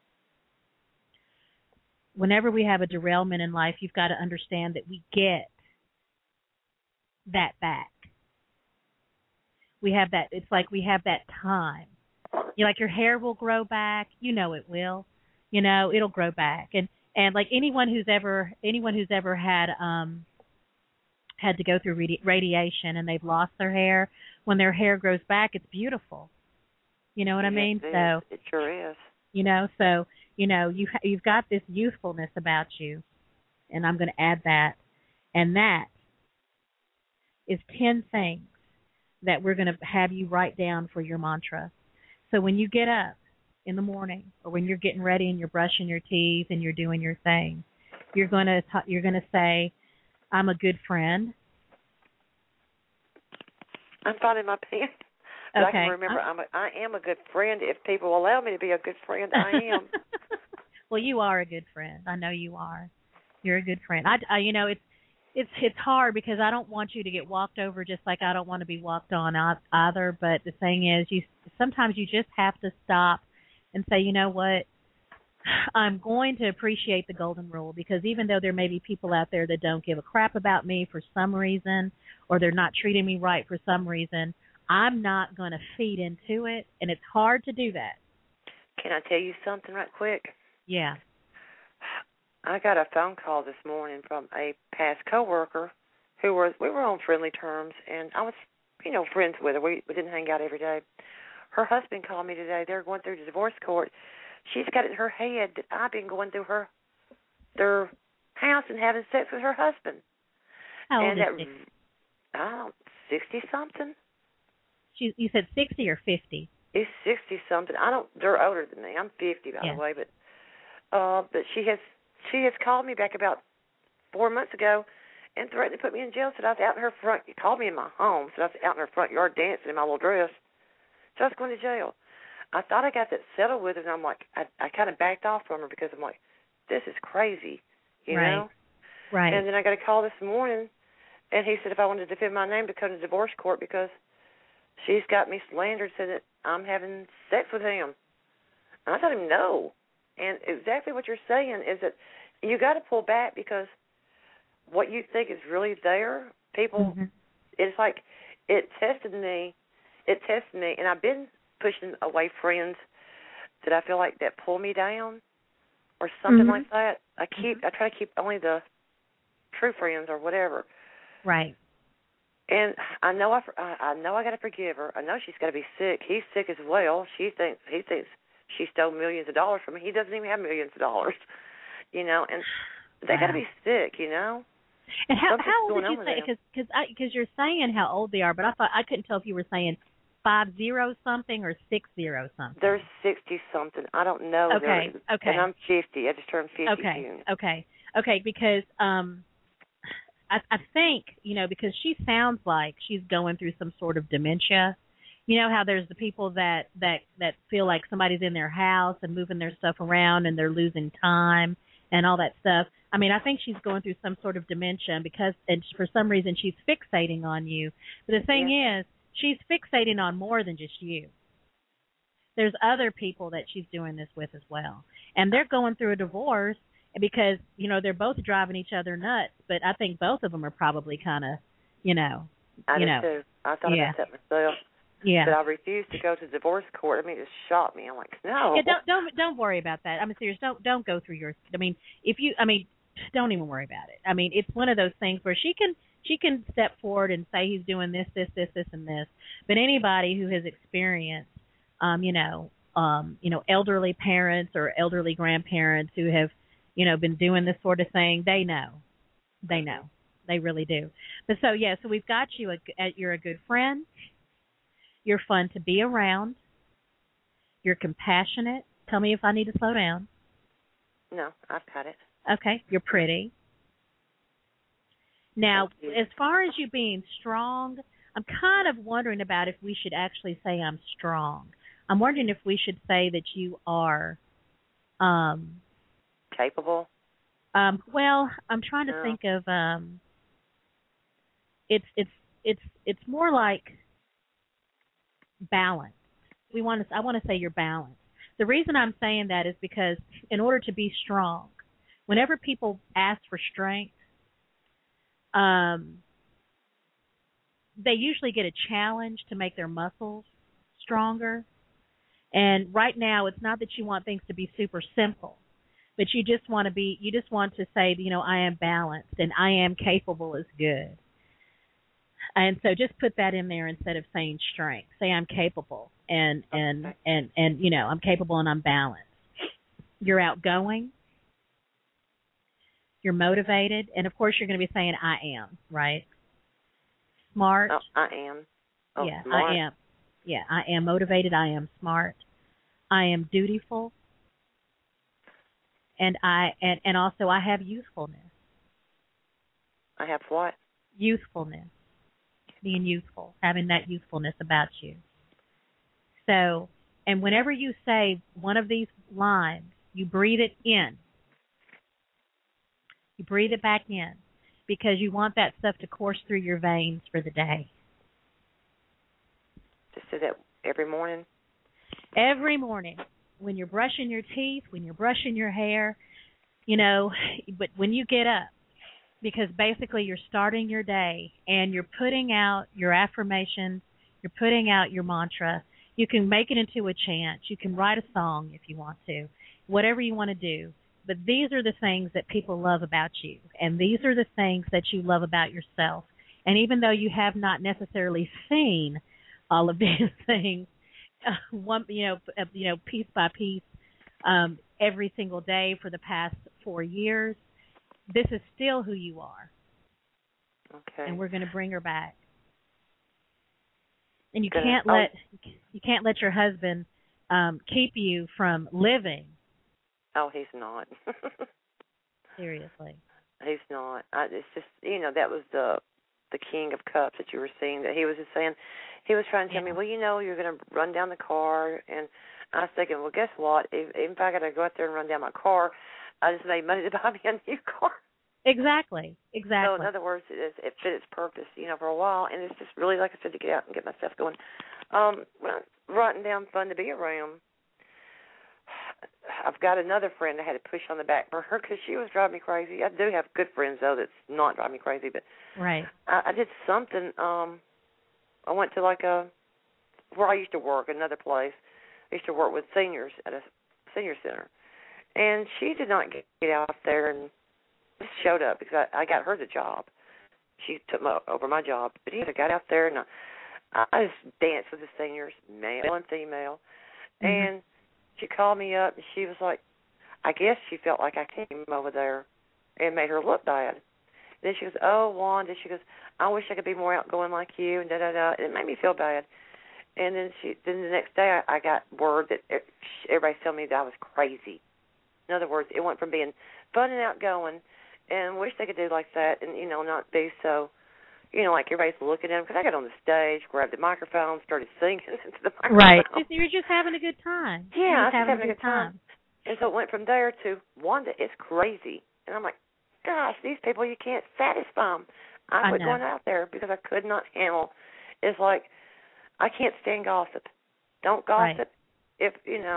you've got to understand that we get that back. We have that. It's like we have that time. Like your hair will grow back. You know it will. You know it'll grow back. And like anyone who's ever had to go through radiation and they've lost their hair, when their hair grows back, it's beautiful. You know what I mean? So
it sure is.
You know, so you know you've got this youthfulness about you, and I'm going to add that, and that is 10 things that we're going to have you write down for your mantra. So when you get up in the morning, or when you're getting ready and you're brushing your teeth and you're doing your thing, you're going to say, "I'm a good friend."
I'm finding my pants. But
okay.
I can remember I am a good friend. If people allow me to be a good friend, I am.
Well, you are a good friend. I know you are. You're a good friend. I you know, it's hard because I don't want you to get walked over, just like I don't want to be walked on either. But the thing is, sometimes you just have to stop and say, you know what? I'm going to appreciate the golden rule, because even though there may be people out there that don't give a crap about me for some reason, or they're not treating me right for some reason, I'm not going to feed into it, and it's hard to do that.
Can I tell you something right quick?
Yeah.
I got a phone call this morning from a past coworker we were on friendly terms, and I was, friends with her. We didn't hang out every day. Her husband called me today. They're going through the divorce court. She's got it in her head that I've been going through their house and having sex with her husband.
How old is she?
60-something.
You said 60 or 50?
He's 60-something. They're older than me. I'm 50, by the way, but she has called me back about 4 months ago and threatened to put me in jail. Said I was out in her front. She called me in my home. Said I was out in her front yard dancing in my little dress. So I was going to jail. I thought I got that settled with her, and I'm like, I kind of backed off from her because I'm like, this is crazy, you know?
Right.
And then I got a call this morning, and he said if I wanted to defend my name to come to divorce court because she's got me slandered, said that I'm having sex with him. And I told him no. And exactly what you're saying is that you got to pull back because what you think is really there, people, it's like it tested me, and I've been pushing away friends that I feel like that pull me down or something like that. I try to keep only the true friends or whatever.
Right.
And I know I got to forgive her. I know she's got to be sick. He's sick as well. He thinks she stole millions of dollars from me. He doesn't even have millions of dollars, and they got to be sick,
And how old did you say? Because you're saying how old they are, but I couldn't tell if you were saying 50 something or 60 something.
They're 60-something. I don't know.
Okay.
And I'm 50. I just turned 50 soon.
Okay. Because I think because she sounds like she's going through some sort of dementia. You know how there's the people that feel like somebody's in their house and moving their stuff around and they're losing time and all that stuff. I mean, I think she's going through some sort of dementia and for some reason she's fixating on you. But the thing is, she's fixating on more than just you. There's other people that she's doing this with as well. And they're going through a divorce because, they're both driving each other nuts. But I think both of them are probably kind of,
I do too. I thought about that myself.
Yeah.
But I refused to go to divorce court. I mean, it just shocked me. I'm like, no.
Yeah, don't worry about that. I'm serious. Don't go through don't even worry about it. I mean, it's one of those things where she can step forward and say he's doing this, and this. But anybody who has experienced, elderly parents or elderly grandparents who have, been doing this sort of thing, they know. They really do. But so we've got you. You're a good friend. You're fun to be around. You're compassionate. Tell me if I need to slow down.
No, I've got it.
Okay. You're pretty. Now, as far as you being strong, I'm kind of wondering about if we should actually say I'm strong. I'm wondering if we should say that you are
capable.
Well, I'm trying to think of it's more like balanced. I want to say you're balanced. The reason I'm saying that is because in order to be strong, whenever people ask for strength, they usually get a challenge to make their muscles stronger. And right now, it's not that you want things to be super simple, but you just want to say, I am balanced and I am capable is good. And so just put that in there instead of saying strength. Say I'm capable and I'm capable and I'm balanced. You're outgoing. You're motivated, and of course you're going to be saying I am, right? Smart.
Oh, I am. Oh,
yeah,
smart.
I am. Yeah, I am motivated. I am smart. I am dutiful. And also I have youthfulness.
I have what?
Youthfulness. Being youthful, having that youthfulness about you. So, and whenever you say one of these lines, you breathe it in. You breathe it back in because you want that stuff to course through your veins for the day.
Just do that every morning?
Every morning. When you're brushing your teeth, when you're brushing your hair, but when you get up, because basically you're starting your day and you're putting out your affirmations, you're putting out your mantra. You can make it into a chant. You can write a song if you want to, whatever you want to do. But these are the things that people love about you, and these are the things that you love about yourself. And even though you have not necessarily seen all of these things, piece by piece, every single day for the past 4 years, this is still who you are.
Okay.
And we're going to bring her back. And you can't let your husband keep you from living.
Oh, he's not.
Seriously.
He's not. It's just, that was the King of Cups that you were seeing, that he was just saying, he was trying to tell me, well, you're going to run down the car. And I was thinking, well, guess what? Even if I got to go out there and run down my car, I just made money to buy me a new car.
Exactly.
So, in other words, it fit its purpose, for a while. And it's just really, like I said, to get out and get my stuff going. Writing down fun to be around. I've got another friend I had to push on the back burner because she was driving me crazy. I do have good friends, though, that's not driving me crazy. But
right.
I did something. I went to where I used to work, another place. I used to work with seniors at a senior center. And she did not get out there and just showed up because I got her the job. She took over my job. But I got out there and I just danced with the seniors, male and female. Mm-hmm. And she called me up and she was like, I guess she felt like I came over there and made her look bad. Then she goes, oh, Wanda, she goes, I wish I could be more outgoing like you, and da-da-da. It made me feel bad. And then the next day I got word that everybody's telling me that I was crazy. In other words, it went from being fun and outgoing and wish they could do like that and, not be so, like everybody's looking at them. Because I got on the stage, grabbed the microphone, started singing into the microphone.
Right. You're just having a good time.
Yeah, I was having a good time. And so it went from there to, Wanda, it's crazy. And I'm like, gosh, these people, you can't satisfy them. I quit going out there because I could not handle. It's like, I can't stand gossip. Don't gossip. Right. If,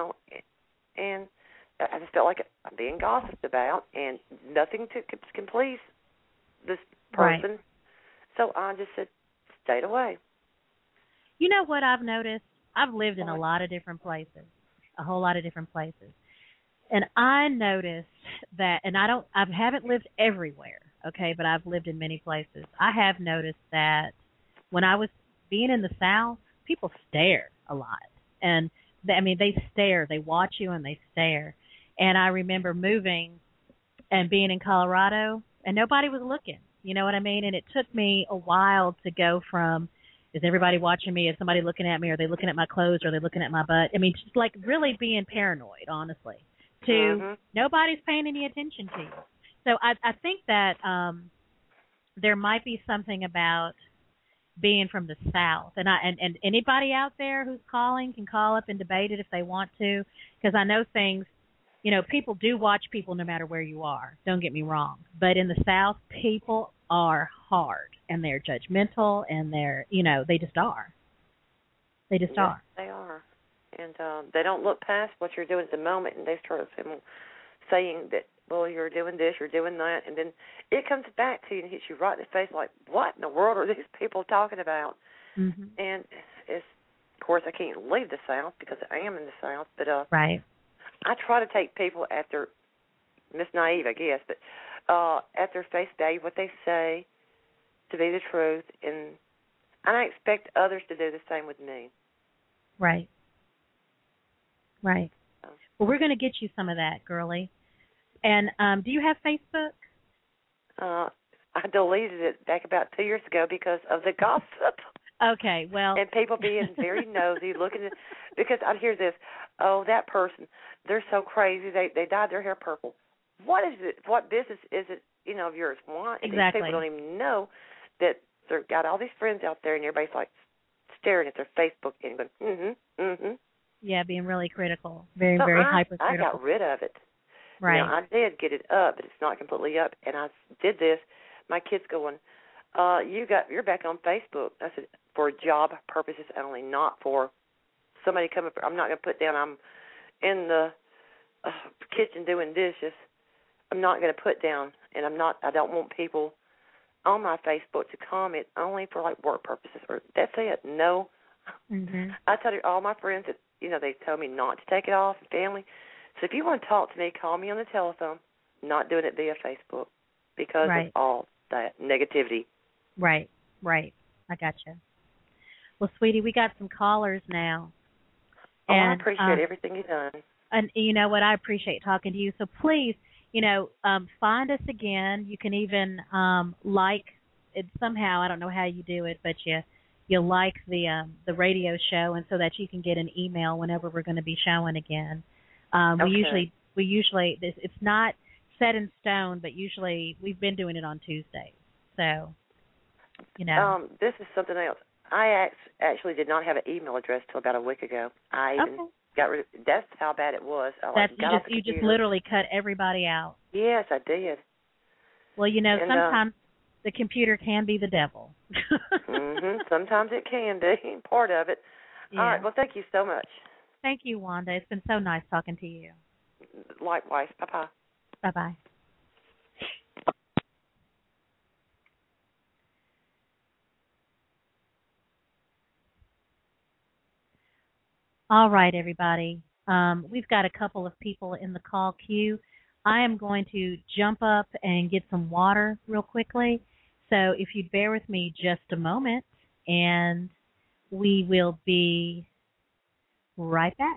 and I just felt like I'm being gossiped about and nothing can please this person. Right. So I just said, stayed away.
You know what I've noticed? I've lived in a lot of different places, a whole lot of different places. And I noticed that, and I haven't lived everywhere, okay, but I've lived in many places. I have noticed that when I was being in the South, people stare a lot. And, they stare. They watch you and they stare. And I remember moving and being in Colorado, and nobody was looking. You know what I mean? And it took me a while to go from, is everybody watching me? Is somebody looking at me? Are they looking at my clothes? Are they looking at my butt? Just like really being paranoid, honestly, to nobody's paying any attention to you. So I think that there might be something about being from the South. And anybody out there who's calling can call up and debate it if they want to, because I know things, people do watch people no matter where you are. Don't get me wrong. But in the South, people are hard, and they're judgmental, and they're, they just are. They just are.
They are. And they don't look past what you're doing at the moment, and they start saying that, well, you're doing this, you're doing that, and then it comes back to you and hits you right in the face like, what in the world are these people talking about? Mm-hmm. And it's, of course, I can't leave the South because I am in the South, but
right.
I try to take people at their, Miss Naive, I guess, but at their face value, what they say to be the truth, and I expect others to do the same with me.
Right. Right. Well, we're going to get you some of that, girlie. And do you have Facebook?
I deleted it back about 2 years ago because of the gossip.
Okay, well.
And people being very nosy, looking at, because I'd hear this, oh, that person, they're so crazy, they dyed their hair purple. What is it? What business is it, of yours? Why? And
exactly.
These people don't even know that they've got all these friends out there, and everybody's like staring at their Facebook and going,
Yeah, being really critical, very hypercritical.
I got rid of it.
Right.
I did get it up, but it's not completely up. And I did this. My kid's going, you're back on Facebook. I said, for job purposes only, not for somebody coming. I'm not going to put down I'm in the kitchen doing dishes. I'm not going to put down, and I don't want people on my Facebook to comment only for like work purposes. Or that's it. No
Mhm.
I tell you, all my friends that they tell me not to take it off, and family. So if you want to talk to me, call me on the telephone. Not doing it via Facebook because of
Right.
all that negativity.
Right. Right. I gotcha. Well, sweetie, we got some callers now.
Oh, I
And
appreciate everything you've done.
And you know what? I appreciate talking to you. So please, find us again. You can even like it somehow. I don't know how you do it, but you like the radio show, and so that you can get an email whenever we're going to be showing again.
Okay.
We usually it's not set in stone, but usually we've been doing it on Tuesdays. So
this is something else. I actually did not have an email address till about a week ago. I even got rid of. That's how bad it was.
You just literally cut everybody out.
Yes, I did.
Well, sometimes the computer can be the devil.
Sometimes it can be part of it.
Yeah.
All right. Well, thank you so much.
Thank you, Wanda. It's been so nice talking to you.
Likewise. Bye-bye.
Bye-bye. All right, everybody. We've got a couple of people in the call queue. I am going to jump up and get some water real quickly. So if you'd bear with me just a moment, and we will be right back.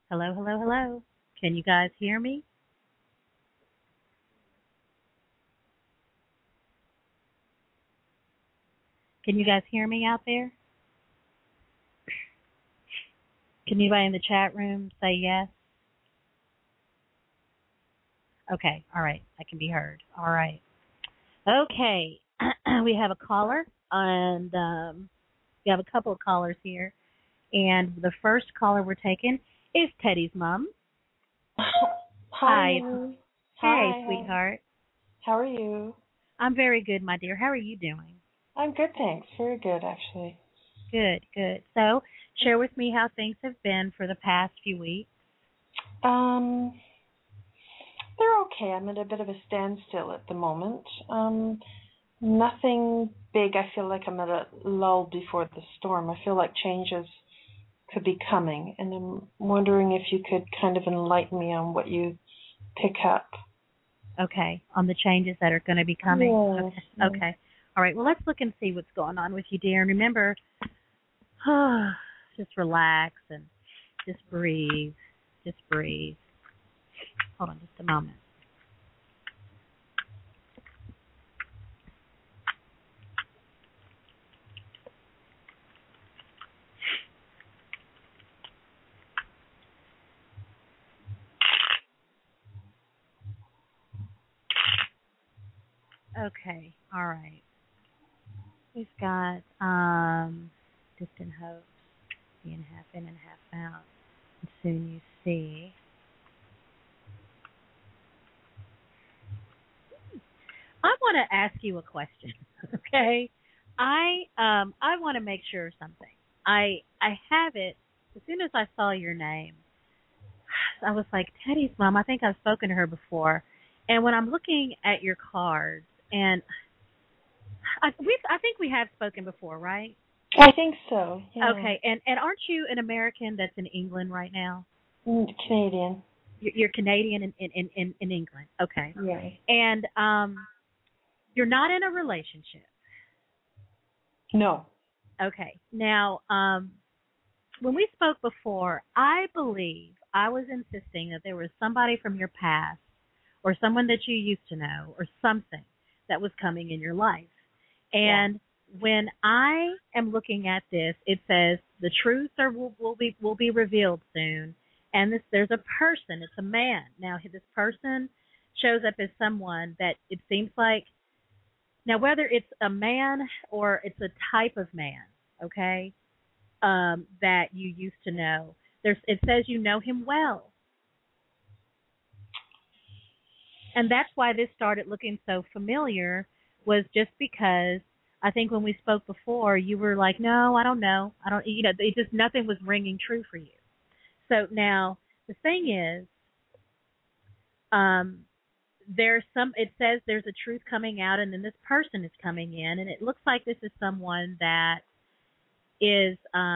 Hello, hello, hello. Can you guys hear me? Can you guys hear me out there? Can anybody in the chat room say yes? Okay, all right. I can be heard. All right. Okay. We have a caller, and we have a couple of callers here. And the first caller we're taking is Teddy's mom.
Hi.
Hey,
Hi.
sweetheart.
How are you?
I'm very good, my dear. How are you doing?
I'm good, thanks. Very good, actually.
Good, good. So, share with me how things have been for the past few weeks.
They're okay. I'm at a bit of a standstill at the moment. Nothing big. I feel like I'm at a lull before the storm. I feel like changes could be coming, and I'm wondering if you could kind of enlighten me on what you pick up.
Okay, on the changes that are going to be coming?
Yes.
Okay. All right, well, let's look and see what's going on with you, dear. And remember, just relax and just breathe. Just breathe. Hold on just a moment. Okay, all right. We've got distant hopes, being half in and half out. And soon you see. I want to ask you a question, okay? I want to make sure of something. I have it. As soon as I saw your name, I was like, Teddy's mom. I think I've spoken to her before. And when I'm looking at your cards, and I think we have spoken before, right?
I think so. Yeah.
Okay, and aren't you an American that's in England right now?
Canadian.
You're Canadian in England. Okay.
Yeah.
And you're not in a relationship.
No.
Okay. Now, when we spoke before, I believe I was insisting that there was somebody from your past or someone that you used to know or something that was coming in your life. And when I am looking at this, it says the truth will be revealed soon. And there's a person, it's a man. Now, this person shows up as someone that it seems like, now whether it's a man or it's a type of man, okay, that you used to know, it says you know him well. And that's why this started looking so familiar, was just because I think when we spoke before, you were like, no, I don't know. It just, nothing was ringing true for you. So now the thing is, it says there's a truth coming out, and then this person is coming in, and it looks like this is someone that is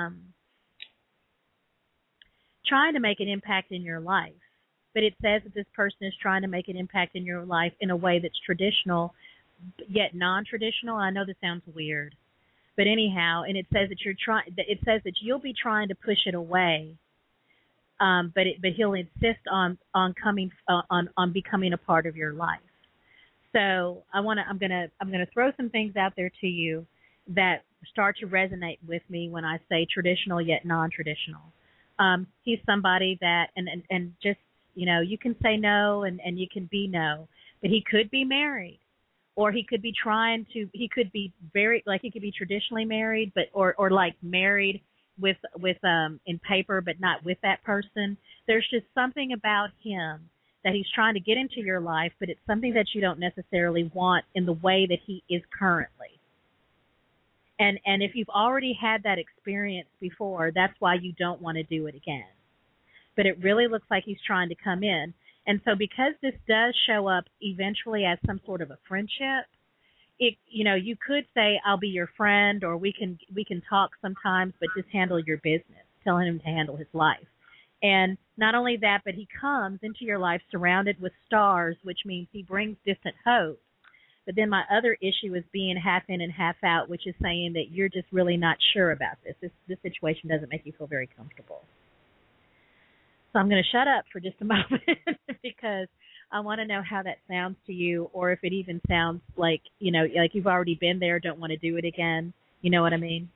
trying to make an impact in your life. But it says that this person is trying to make an impact in your life in a way that's traditional, yet non-traditional. I know this sounds weird, but anyhow, and it says that it says that you'll be trying to push it away, but he'll insist on coming on becoming a part of your life. So I'm gonna throw some things out there to you that start to resonate with me when I say traditional yet non-traditional. He's somebody that and just, you can say no and you can be no, but he could be married, or he could be he could be he could be traditionally married, but or like married with in paper, but not with that person. There's just something about him that he's trying to get into your life, but it's something that you don't necessarily want in the way that he is currently. And if you've already had that experience before, that's why you don't want to do it again. But it really looks like he's trying to come in. And so because this does show up eventually as some sort of a friendship, you could say, I'll be your friend, or we can talk sometimes, but just handle your business, telling him to handle his life. And not only that, but he comes into your life surrounded with stars, which means he brings distant hope. But then my other issue is being half in and half out, which is saying that you're just really not sure about this. This situation doesn't make you feel very comfortable. So I'm going to shut up for just a moment because I want to know how that sounds to you, or if it even sounds like, like you've already been there, don't want to do it again. You know what I mean?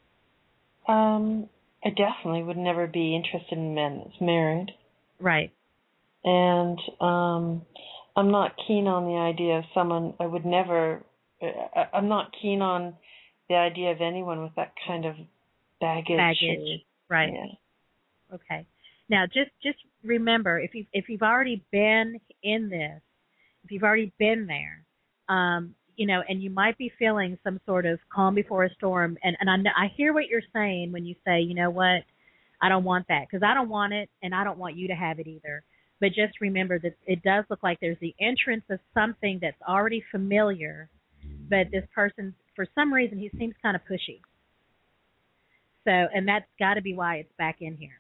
I definitely would never be interested in men that's married.
Right.
And I'm not keen on the idea of someone, I'm not keen on the idea of anyone with that kind of baggage.
Right.
Yeah.
Okay. Now, just remember, if you've already been in this, if you've already been there, and you might be feeling some sort of calm before a storm, and I hear what you're saying when you say, you know what, I don't want that, because I don't want it, and I don't want you to have it either. But just remember that it does look like there's the entrance of something that's already familiar, but this person, for some reason, he seems kind of pushy. So, and that's got to be why it's back in here.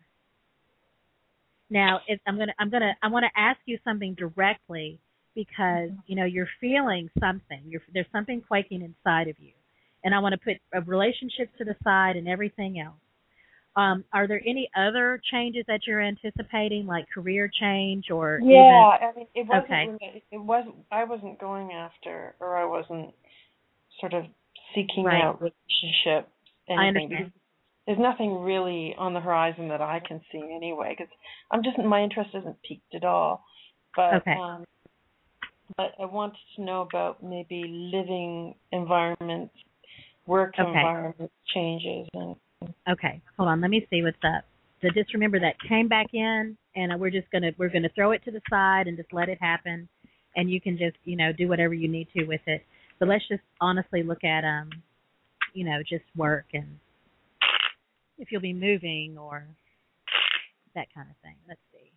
Now, I want to ask you something directly, because you're feeling something. There's something quaking inside of you, and I want to put a relationship to the side and everything else. Are there any other changes that you're anticipating, like career change or?
Yeah, I mean, it wasn't.
Okay.
It wasn't. I wasn't going after, or I wasn't sort of seeking
right.
out relationships. Anything.
I understand.
There's nothing really on the horizon that I can see anyway, because my interest isn't piqued at all. But
okay.
But I wanted to know about maybe living environments, work environment changes, and.
Okay, hold on. Let me see what's up. So just remember that came back in, and we're gonna throw it to the side and just let it happen, and you can just do whatever you need to with it. But let's just honestly look at just work and if you'll be moving or that kind of thing. Let's see.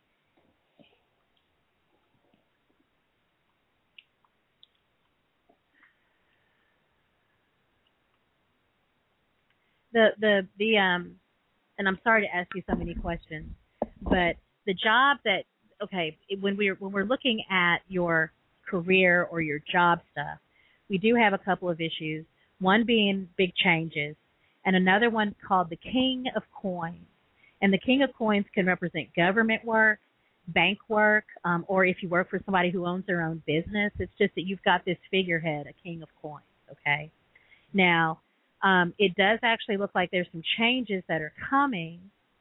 And I'm sorry to ask you so many questions, but the job that when we're looking at your career or your job stuff, we do have a couple of issues. One being big changes, and another one called the King of Coins. And the King of Coins can represent government work, bank work, or if you work for somebody who owns their own business. It's just that you've got this figurehead, a King of Coins. Okay, now. It does actually look like there's some changes that are coming.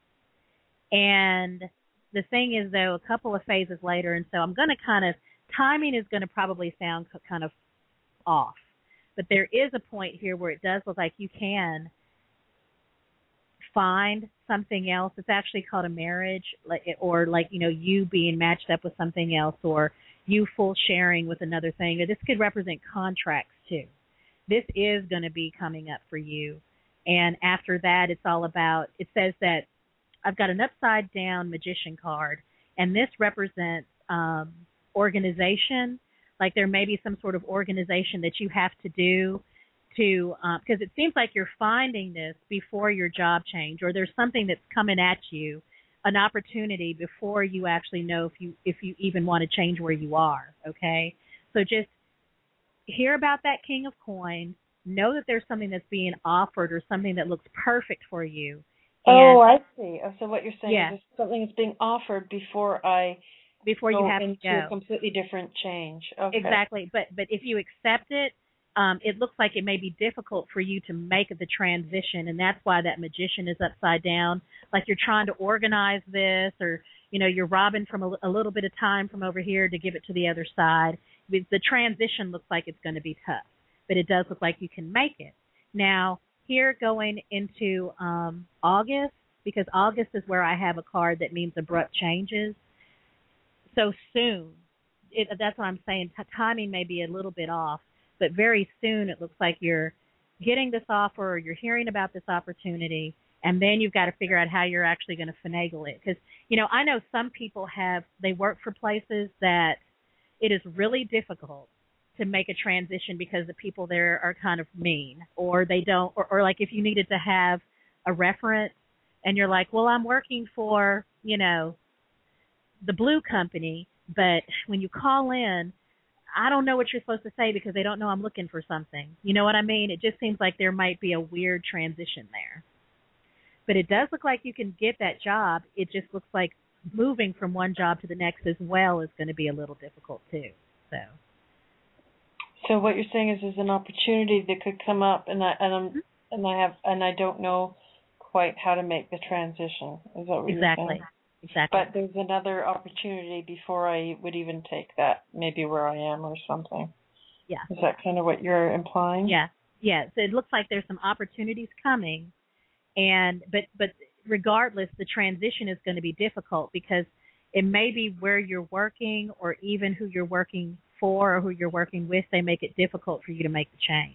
And the thing is, though, a couple of phases later, and so I'm going to timing is going to probably sound kind of off. But there is a point here where it does look like you can find something else. It's actually called a marriage, or you being matched up with something else, or you full sharing with another thing. Or this could represent contracts, too. This is going to be coming up for you. And after that, it's all about, it says that I've got an upside down magician card, and this represents organization. Like there may be some sort of organization that you have to do to, because it seems like you're finding this before your job change, or there's something that's coming at you, an opportunity before you actually know if you even want to change where you are. Okay, so just hear about that King of Coins. Know that there's something that's being offered or something that looks perfect for you.
I see. So what you're saying
is
there's something that's being offered before
you have
into
to go.
A completely different change. Okay.
Exactly. But if you accept it, it looks like it may be difficult for you to make the transition, and that's why that magician is upside down. Like you're trying to organize this, or you're robbing from a little bit of time from over here to give it to the other side. The transition looks like it's going to be tough, but it does look like you can make it. Now, here going into August, because August is where I have a card that means abrupt changes. So soon, that's what I'm saying. Timing may be a little bit off, but very soon it looks like you're getting this offer or you're hearing about this opportunity, and then you've got to figure out how you're actually going to finagle it. Because, I know some people they work for places that it is really difficult to make a transition because the people there are kind of mean, or they don't, or like if you needed to have a reference and you're like, well, I'm working for, the blue company, but when you call in, I don't know what you're supposed to say because they don't know I'm looking for something. You know what I mean? It just seems like there might be a weird transition there. But it does look like you can get that job. It just looks like moving from one job to the next as well is going to be a little difficult too.
So what you're saying is there's an opportunity that could come up, and I don't know quite how to make the transition. Is that what you're saying?
Exactly.
But there's another opportunity before I would even take that, maybe where I am or something.
Yeah.
Is that kind of what you're implying?
Yeah. So it looks like there's some opportunities coming, but regardless, the transition is going to be difficult because it may be where you're working or even who you're working for or who you're working with. They make it difficult for you to make the change.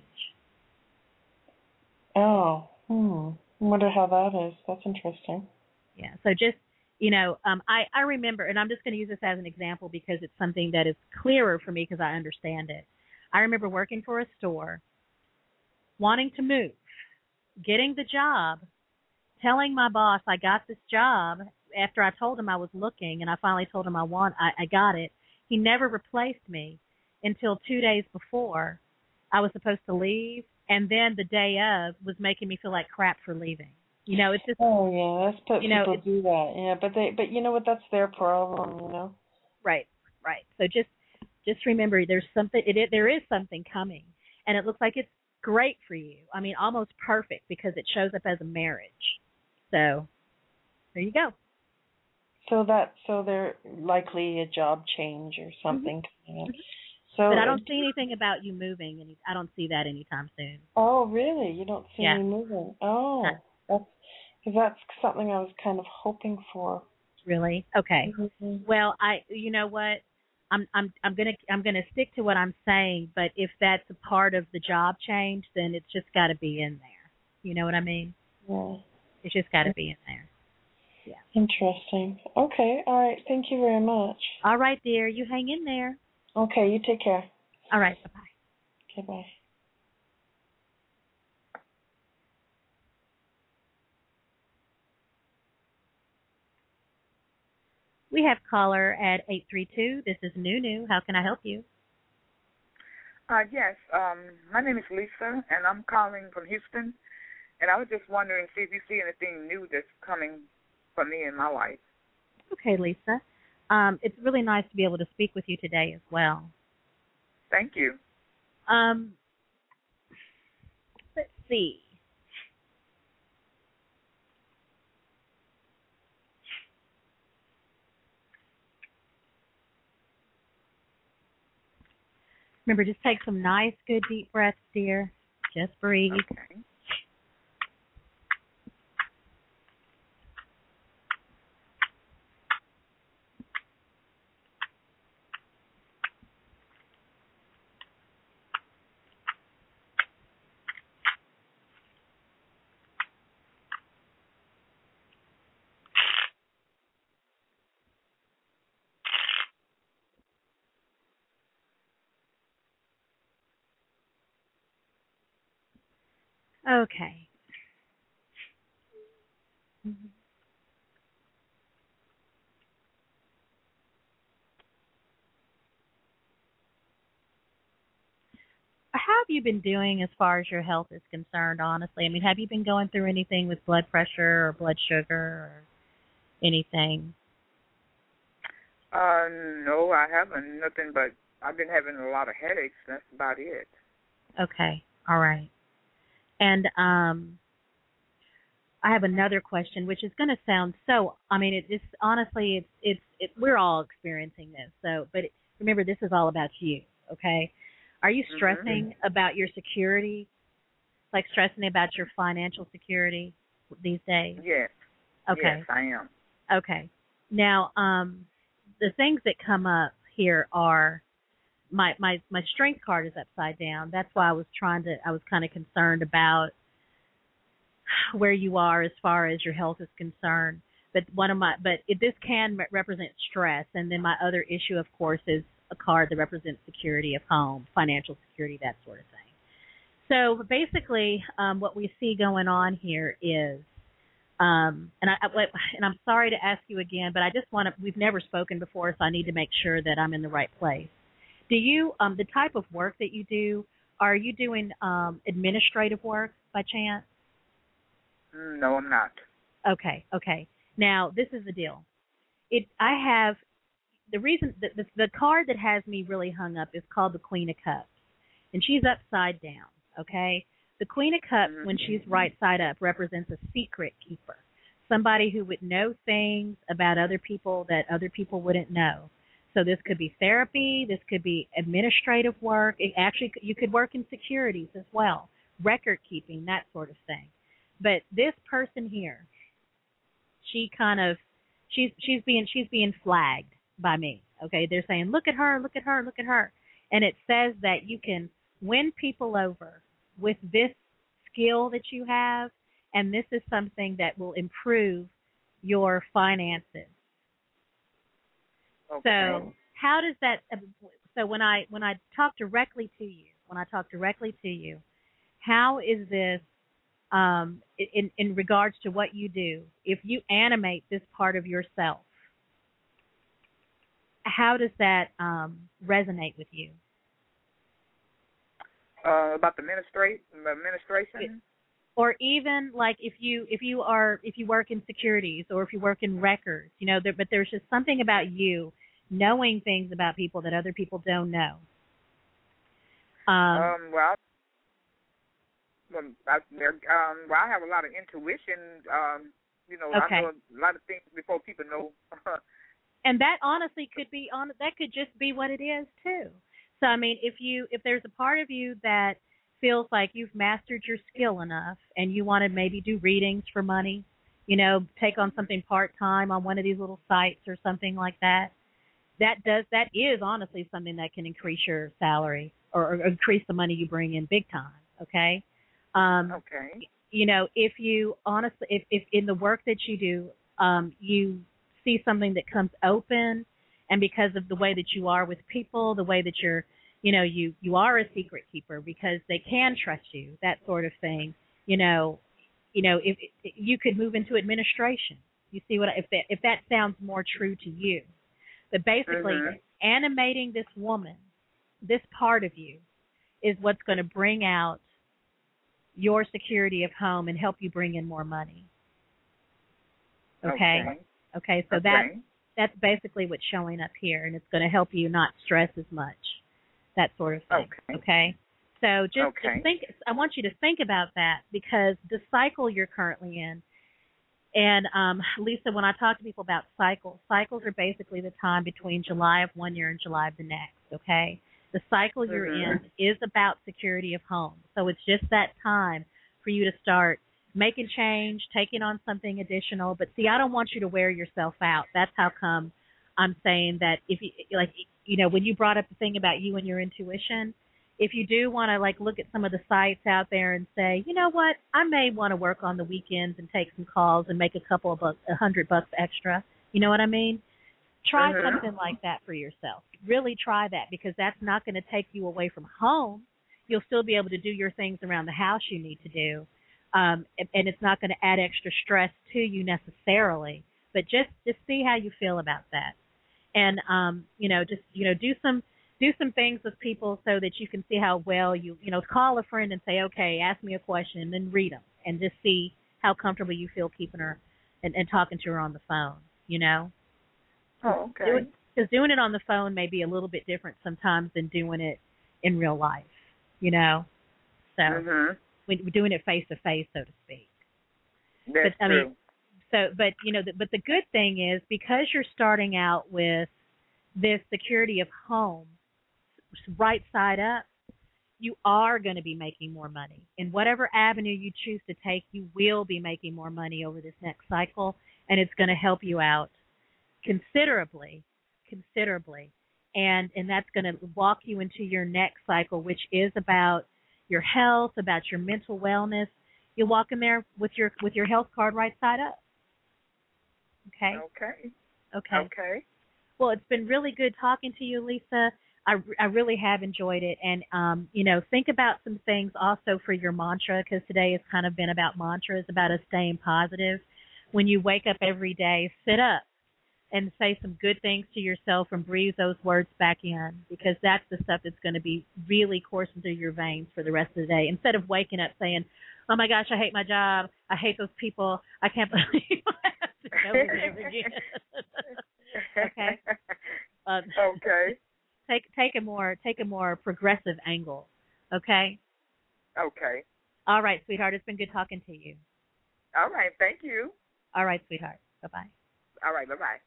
Oh, I wonder how that is. That's interesting.
Yeah. So just, I remember, and I'm just going to use this as an example because it's something that is clearer for me because I understand it. I remember working for a store, wanting to move, getting the job, telling my boss I got this job after I told him I was looking, and I finally told him I got it. He never replaced me until 2 days before I was supposed to leave, and then the day of was making me feel like crap for leaving. It's just.
Oh yeah, that's what people do that. Yeah, but you know what? That's their problem.
Right. So just remember, there's something. There is something coming, and it looks like it's great for you. I mean, almost perfect because it shows up as a marriage. So there you go.
So there likely a job change or something coming up. So,
but I don't see anything about you moving, and I don't see that anytime soon.
Oh, really? You don't see me moving? Oh, that's something I was kind of hoping for.
Really? Okay.
Mm-hmm.
Well, you know what? I'm gonna stick to what I'm saying, but if that's a part of the job change, then it's just got to be in there. You know what I mean?
Yeah.
It's just got to be in there. Yeah.
Interesting. Okay. All right. Thank you very much.
All right, dear. You hang in there.
Okay. You take care.
All right. Bye-bye.
Okay. Bye.
We have caller at 832. This is Nunu. How can I help you?
Yes. My name is Lisa, and I'm calling from Houston. And I was just wondering, see if you see anything new that's coming for me in my life.
Okay, Lisa. It's really nice to be able to speak with you today as well.
Thank you.
Let's see. Remember, just take some nice, good, deep breaths, dear. Just breathe.
Okay.
Okay. How have you been doing as far as your health is concerned, honestly? I mean, have you been going through anything with blood pressure or blood sugar or anything?
No, I haven't. Nothing but I've been having a lot of headaches. That's about it.
Okay. All right. And I have another question, which is going to sound so. I mean, it's honestly, we're all experiencing this. So, but remember, this is all about you. Okay. Are you stressing about your security, like stressing about your financial security these days?
Yes.
Okay.
Yes, I am.
Okay. Now, the things that come up here are my strength card is upside down. That's why I was kind of concerned about where you are as far as your health is concerned. But this can represent stress, and then my other issue, of course, is a card that represents security of home, financial security, that sort of thing. So basically, what we see going on here is, and I'm sorry to ask you again, but I just we've never spoken before, so I need to make sure that I'm in the right place. Do you, the type of work that you do, are you doing administrative work by chance?
No, I'm not.
Okay. Now, this is the deal. I have the reason the card that has me really hung up is called the Queen of Cups, and she's upside down. Okay, the Queen of Cups, when she's right side up, represents a secret keeper, somebody who would know things about other people that other people wouldn't know. So this could be therapy, this could be administrative work. It actually, you could work in securities as well, record keeping, that sort of thing. But this person here, she's being flagged by me. Okay, they're saying, look at her, look at her, look at her, and it says that you can win people over with this skill that you have, and this is something that will improve your finances.
Okay.
So how does that? So when I talk directly to you, how is this in regards to what you do? If you animate this part of yourself, how does that resonate with you?
About the administration.
Or even like if you work in securities or if you work in records, but there's just something about you knowing things about people that other people don't know.
I have a lot of intuition.
Okay.
I know a lot of things before people know.
And that honestly could be that could just be what it is too. So I mean, if there's a part of you that feels like you've mastered your skill enough and you want to maybe do readings for money, take on something part-time on one of these little sites or something like that, that is honestly something that can increase your salary or increase the money you bring in big time, okay?
Okay.
If you honestly, if in the work that you do, you see something that comes open, and because of the way that you are with people, the way that you're, you are a secret keeper because they can trust you, that sort of thing. If you could move into administration, you see what if that sounds more true to you. But basically, animating this woman, this part of you, is what's going to bring out your security of home and help you bring in more money. Okay. So that's basically what's showing up here, and it's going to help you not stress as much, that sort of thing. Okay? So just think. I want you to think about that because the cycle you're currently in, and Lisa, when I talk to people about cycles are basically the time between July of one year and July of the next. Okay? The cycle you're in is about security of home, so it's just that time for you to start making change, taking on something additional. But see, I don't want you to wear yourself out. That's how come I'm saying that if you, when you brought up the thing about you and your intuition, if you do want to look at some of the sites out there and say, you know what, I may want to work on the weekends and take some calls and make $100 extra. You know what I mean? Try something like that for yourself. Really try that because that's not going to take you away from home. You'll still be able to do your things around the house you need to do. And it's not going to add extra stress to you necessarily, but just see how you feel about that, and do some things with people so that you can see how well you call a friend and say, okay, ask me a question, and then read them and just see how comfortable you feel keeping her and talking to her on the phone.
Oh, okay.
Because doing it on the phone may be a little bit different sometimes than doing it in real life. So. We're doing it face to face, so to speak.
That's true.
But the good thing is because you're starting out with this security of home, right side up, you are going to be making more money. In whatever avenue you choose to take, you will be making more money over this next cycle, and it's going to help you out considerably, and that's going to walk you into your next cycle, which is about your health, about your mental wellness. You'll walk in there with your health card right side up. Okay. Well, it's been really good talking to you, Lisa. I really have enjoyed it. And, think about some things also for your mantra, because today has kind of been about mantras, about us staying positive. When you wake up every day, sit up and say some good things to yourself and breathe those words back in, because that's the stuff that's going to be really coursing through your veins for the rest of the day. Instead of waking up saying, oh, my gosh, I hate my job. I hate those people. I can't believe I have to go there again. Okay.
Okay.
Take a more progressive angle. Okay.
Okay.
All right, sweetheart. It's been good talking to you.
All right. Thank you.
All right, sweetheart. Bye-bye.
All right. Bye-bye.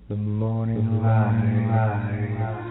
The morning light.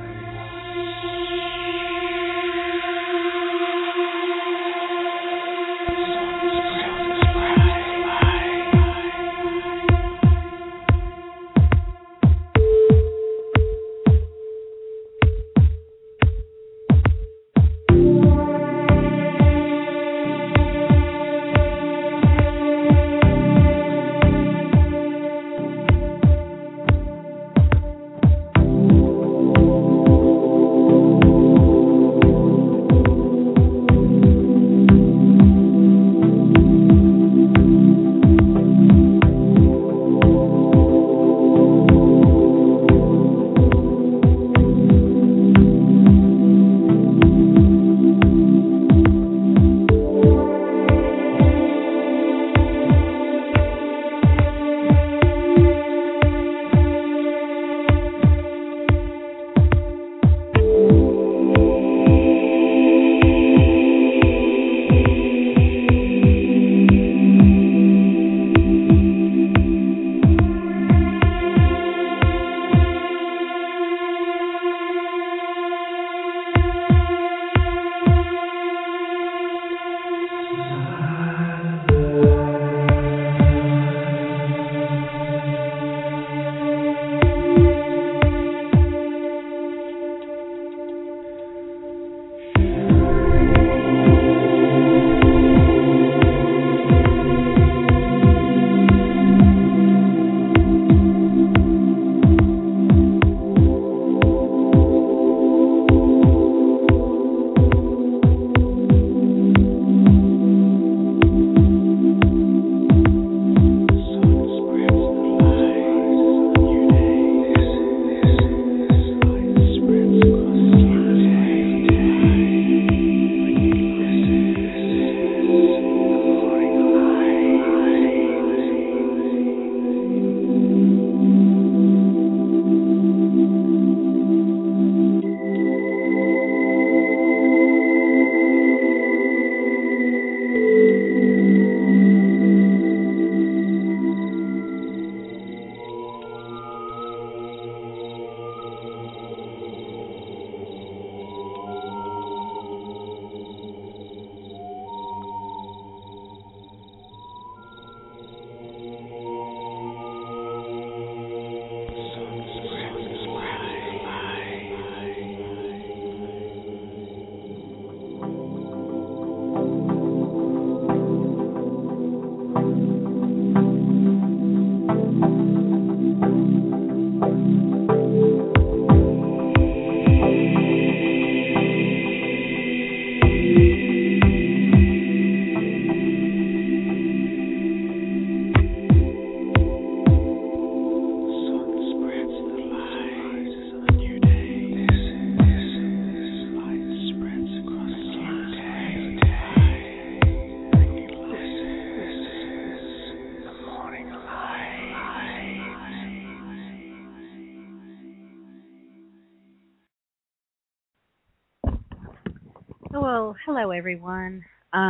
Well, hello everyone.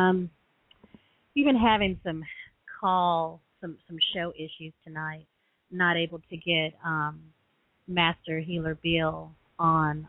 We've been having some show issues tonight. Not able to get Master Healer Bill on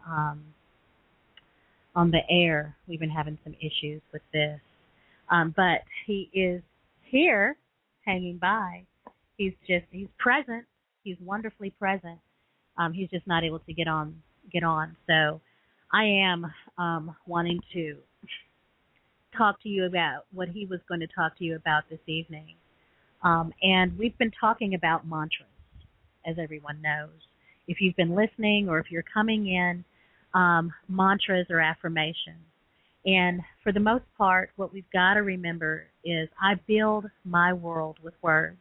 the air. We've been having some issues with this, but he is here, hanging by. He's present. He's wonderfully present. He's just not able to get on. So I am wanting to talk to you about what he was going to talk to you about this evening. And we've been talking about mantras, as everyone knows. If you've been listening or if you're coming in, mantras are affirmations. And for the most part, what we've got to remember is I build my world with words.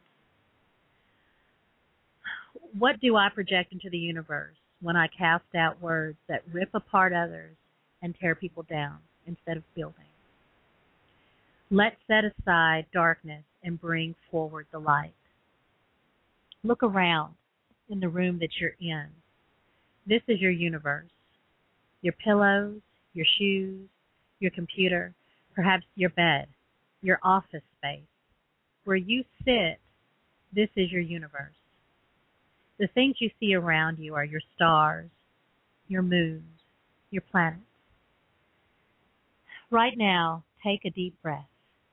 What do I project into the universe when I cast out words that rip apart others and tear people down instead of building? Let's set aside darkness and bring forward the light. Look around in the room that you're in. This is your universe. Your pillows, your shoes, your computer, perhaps your bed, your office space. Where you sit, this is your universe. The things you see around you are your stars, your moons, your planets. Right now, take a deep breath.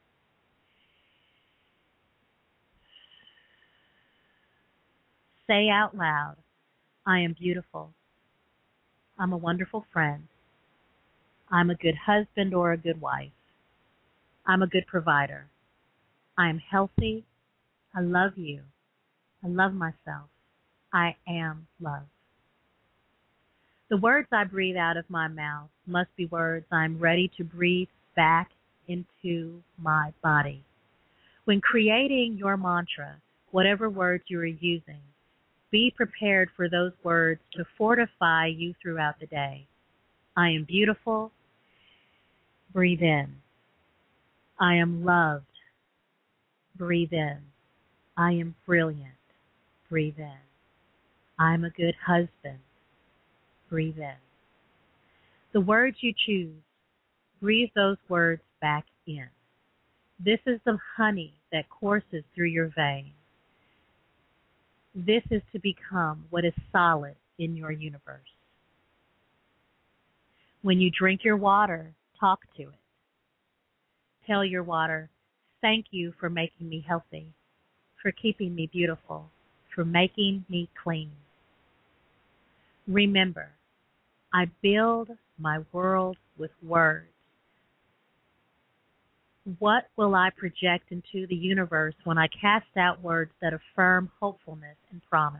Say out loud, I am beautiful. I'm a wonderful friend. I'm a good husband or a good wife. I'm a good provider. I am healthy. I love you. I love myself. I am love. The words I breathe out of my mouth must be words I'm ready to breathe back into my body. When creating your mantra, whatever words you are using, be prepared for those words to fortify you throughout the day. I am beautiful. Breathe in. I am loved. Breathe in. I am brilliant. Breathe in. I'm a good husband. Breathe in. The words you choose, breathe those words back in. This is the honey that courses through your veins. This is to become what is solid in your universe. When you drink your water, talk to it. Tell your water, thank you for making me healthy, for keeping me beautiful, for making me clean. Remember, I build my world with words. What will I project into the universe when I cast out words that affirm hopefulness and promise?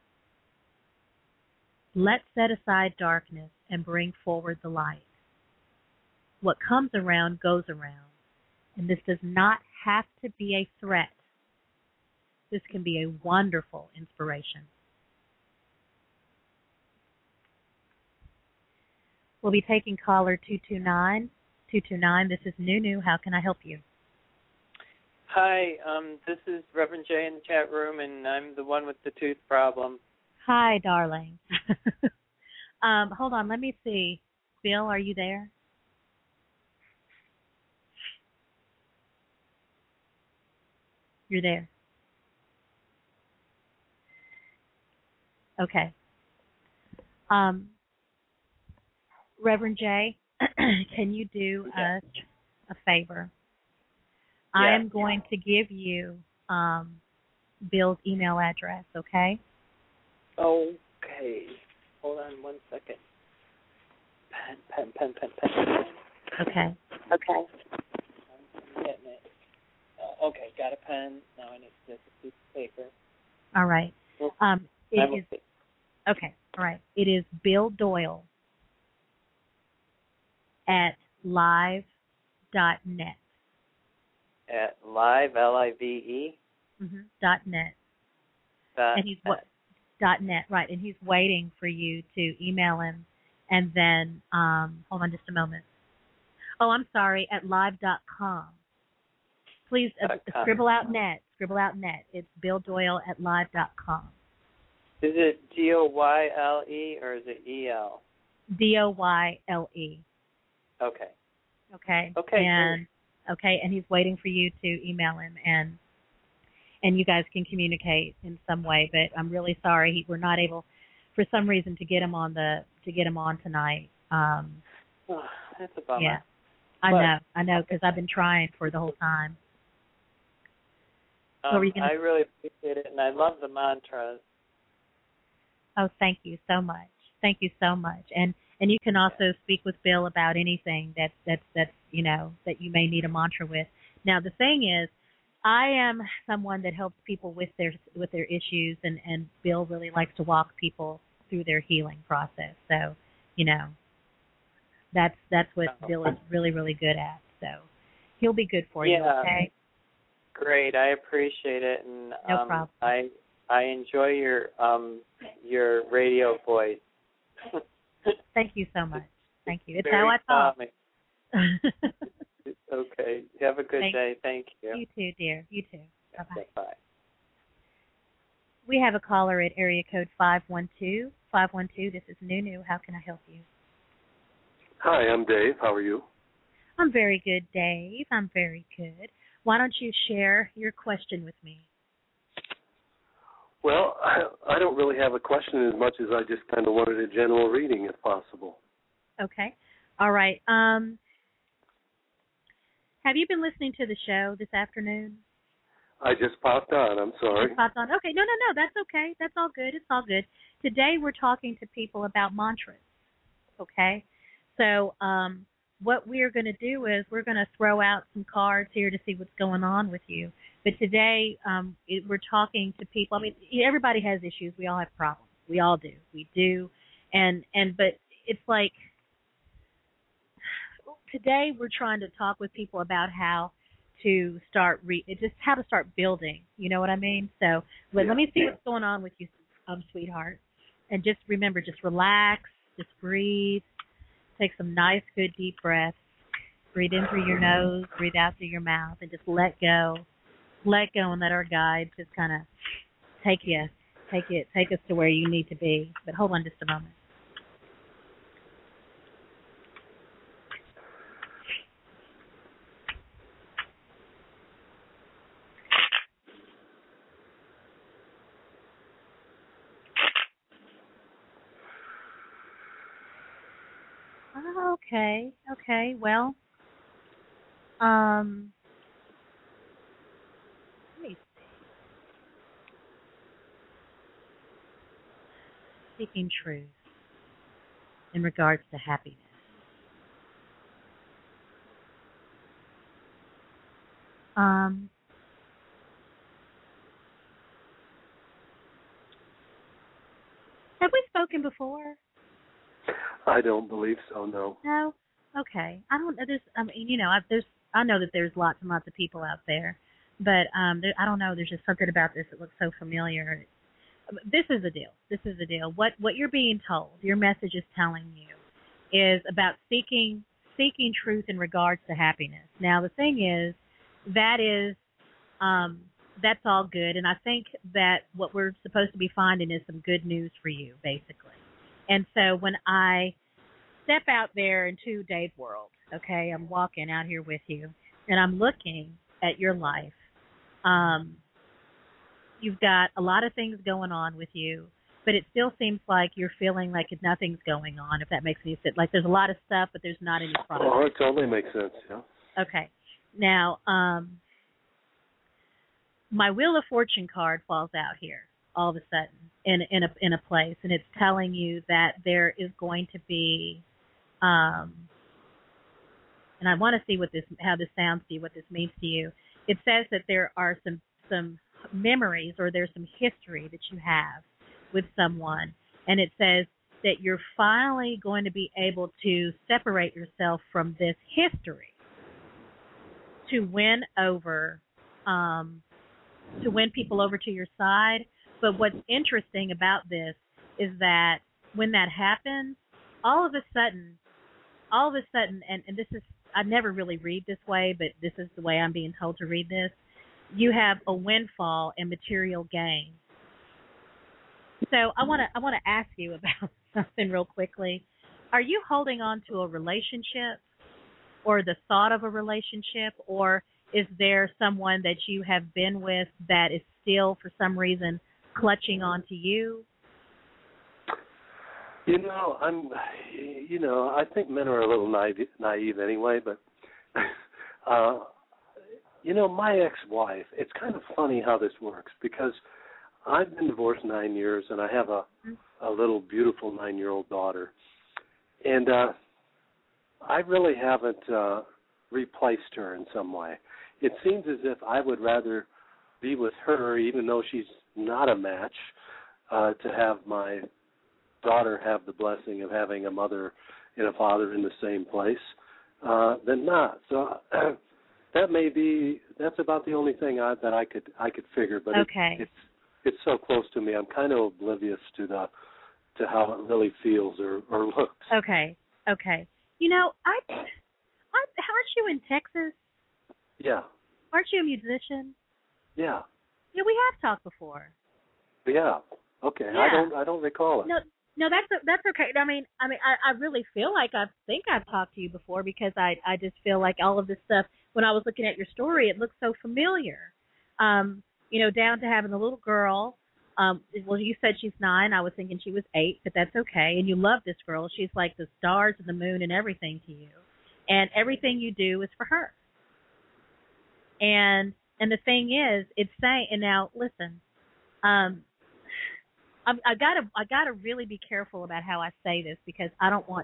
Let's set aside darkness and bring forward the light. What comes around goes around, and this does not have to be a threat. This can be a wonderful inspiration. We'll be taking caller 229. 229, this is Nunu. How can I help you?
Hi, this is Reverend Jay in the chat room, and I'm the one with the tooth problem.
Hi, darling. Hold on, let me see. Bill, are you there? You're there. Okay. Reverend Jay, can you do us a favor? Yeah. I am going to give you Bill's email address, okay?
Okay. Hold on 1 second. Pen.
Okay.
I'm getting it. Okay, got a pen. Now I need just a piece of paper.
All right. It is okay. All right. It is Bill Doyle at live.net.
At live, L-I-V-E?
.net. And he's .net, right? And he's waiting for you to email him, and then hold on just a moment. Oh, I'm sorry. At live.com. Please scribble out net. It's Bill Doyle at live.com.
Is it D-O-Y-L-E or is it E-L?
D-O-Y-L-E.
Okay.
Okay. And he's waiting for you to email him, and you guys can communicate in some way. But I'm really sorry we're not able, for some reason, to get him on tonight.
That's a bummer.
Yeah, I know, because I've been trying for the whole time.
I really appreciate it, and I love the mantras.
Oh, thank you so much. Thank you so much. And you can also speak with Bill about anything that's that you may need a mantra with. Now the thing is, I am someone that helps people with their issues, and Bill really likes to walk people through their healing process. So, that's what Bill is really, really good at. So he'll be good for you, okay?
Great, I appreciate it, and
no problem.
I enjoy your radio voice.
Thank you so much. Thank you. It's how I talk.
Okay. You have a good day. Thank you.
You too, dear. You too. Bye-bye.
Bye.
We have a caller at area code 512. 512, this is Nunu. How can I help you?
Hi, I'm Dave. How are you?
I'm very good, Dave. I'm very good. Why don't you share your question with me?
Well, I don't really have a question as much as I just kind of wanted a general reading, if possible.
Okay. All right. Have you been listening to the show this afternoon?
I just popped on. I'm sorry.
Just popped on. Okay. No. That's okay. That's all good. It's all good. Today we're talking to people about mantras. Okay. So what we're going to do is we're going to throw out some cards here to see what's going on with you. But today we're talking to people. I mean, everybody has issues. We all have problems. We all do. We do. But it's like today we're trying to talk with people about how to start how to start building. You know what I mean? So let me see what's going on with you, sweetheart. And just remember, just relax, just breathe, take some nice, good, deep breaths. Breathe in through your nose, breathe out through your mouth, and just let go. Let go and let our guide just kind of take us to where you need to be. But hold on just a moment. Okay. Well, let me see. Speaking truth in regards to happiness. Have we spoken before?
I don't believe so. No.
No. Okay. I don't. I know that there's lots and lots of people out there, but I don't know. There's just something about this that looks so familiar. This is the deal. What you're being told, your message is telling you, is about seeking truth in regards to happiness. Now the thing is, that's all good, and I think that what we're supposed to be finding is some good news for you, basically. And so when I step out there into Dave's world, okay, I'm walking out here with you, and I'm looking at your life. You've got a lot of things going on with you, but it still seems like you're feeling like nothing's going on, if that makes any sense. Like there's a lot of stuff, but there's not any progress.
Oh, it totally makes sense, yeah.
Okay. Now, my Wheel of Fortune card falls out here all of a sudden in a place, and it's telling you that there is going to be, and I want to see how this sounds to you, what this means to you. It says that there are some memories, or there's some history that you have with someone, and it says that you're finally going to be able to separate yourself from this history to win people over to your side. But what's interesting about this is that when that happens, all of a sudden, and this is, I never really read this way, but this is the way I'm being told to read this, you have a windfall and material gain. So I want to ask you about something real quickly. Are you holding on to a relationship or the thought of a relationship, or is there someone that you have been with that is still, for some reason, clutching on to you?
I think men are a little naive anyway, but, my ex-wife, it's kind of funny how this works, because I've been divorced 9 years, and I have a little beautiful 9-year-old daughter. And I really haven't replaced her in some way. It seems as if I would rather be with her, even though she's not a match, to have my daughter have the blessing of having a mother and a father in the same place, than not. So that's about the only thing that I could figure. But
okay.
It's so close to me. I'm kind of oblivious to how it really feels or looks.
Okay. Aren't you in Texas?
Yeah.
Aren't you a musician?
Yeah.
Yeah, we have talked before.
Yeah. Okay.
Yeah.
I don't recall it.
No, that's okay. I mean, I really feel like I think I've talked to you before, because I just feel like all of this stuff, when I was looking at your story, it looks so familiar. Down to having a little girl well, you said she's 9. I was thinking she was 8, but that's okay. And you love this girl. She's like the stars and the moon and everything to you. And everything you do is for her. And the thing is, it's saying, and now listen, I gotta really be careful about how I say this, because I don't want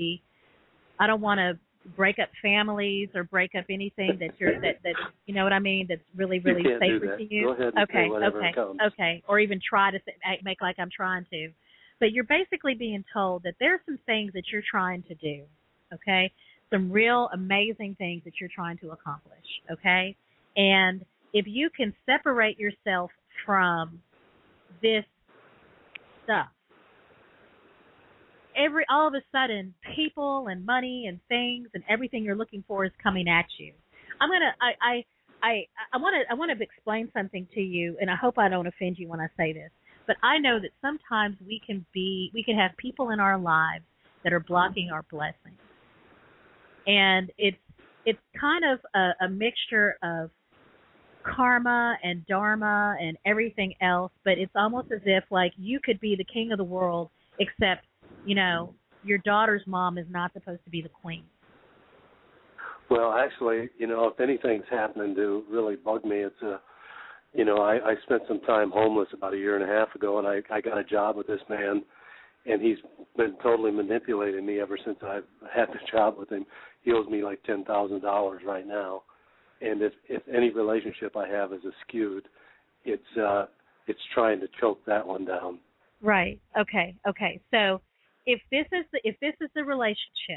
to break up families or break up anything that you know what I mean, that's really sacred to you.
Go ahead and say whatever comes.
Okay, or even try to make like I'm trying to. But you're basically being told that there's some things that you're trying to do, okay? Some real amazing things that you're trying to accomplish, okay? And if you can separate yourself from this stuff, all of a sudden, people and money and things and everything you're looking for is coming at you. I want to explain something to you, and I hope I don't offend you when I say this. But I know that sometimes we can have people in our lives that are blocking our blessings, and it's kind of a mixture of karma and dharma and everything else. But it's almost as if like you could be the king of the world, except your daughter's mom is not supposed to be the queen.
Well, actually, if anything's happening to really bug me, it's I spent some time homeless about 1.5 years ago, and I got a job with this man, and he's been totally manipulating me ever since I've had the job with him. He owes me like $10,000 right now, and if any relationship I have is skewed, it's trying to choke that one down.
Right. Okay. So if this is the relationship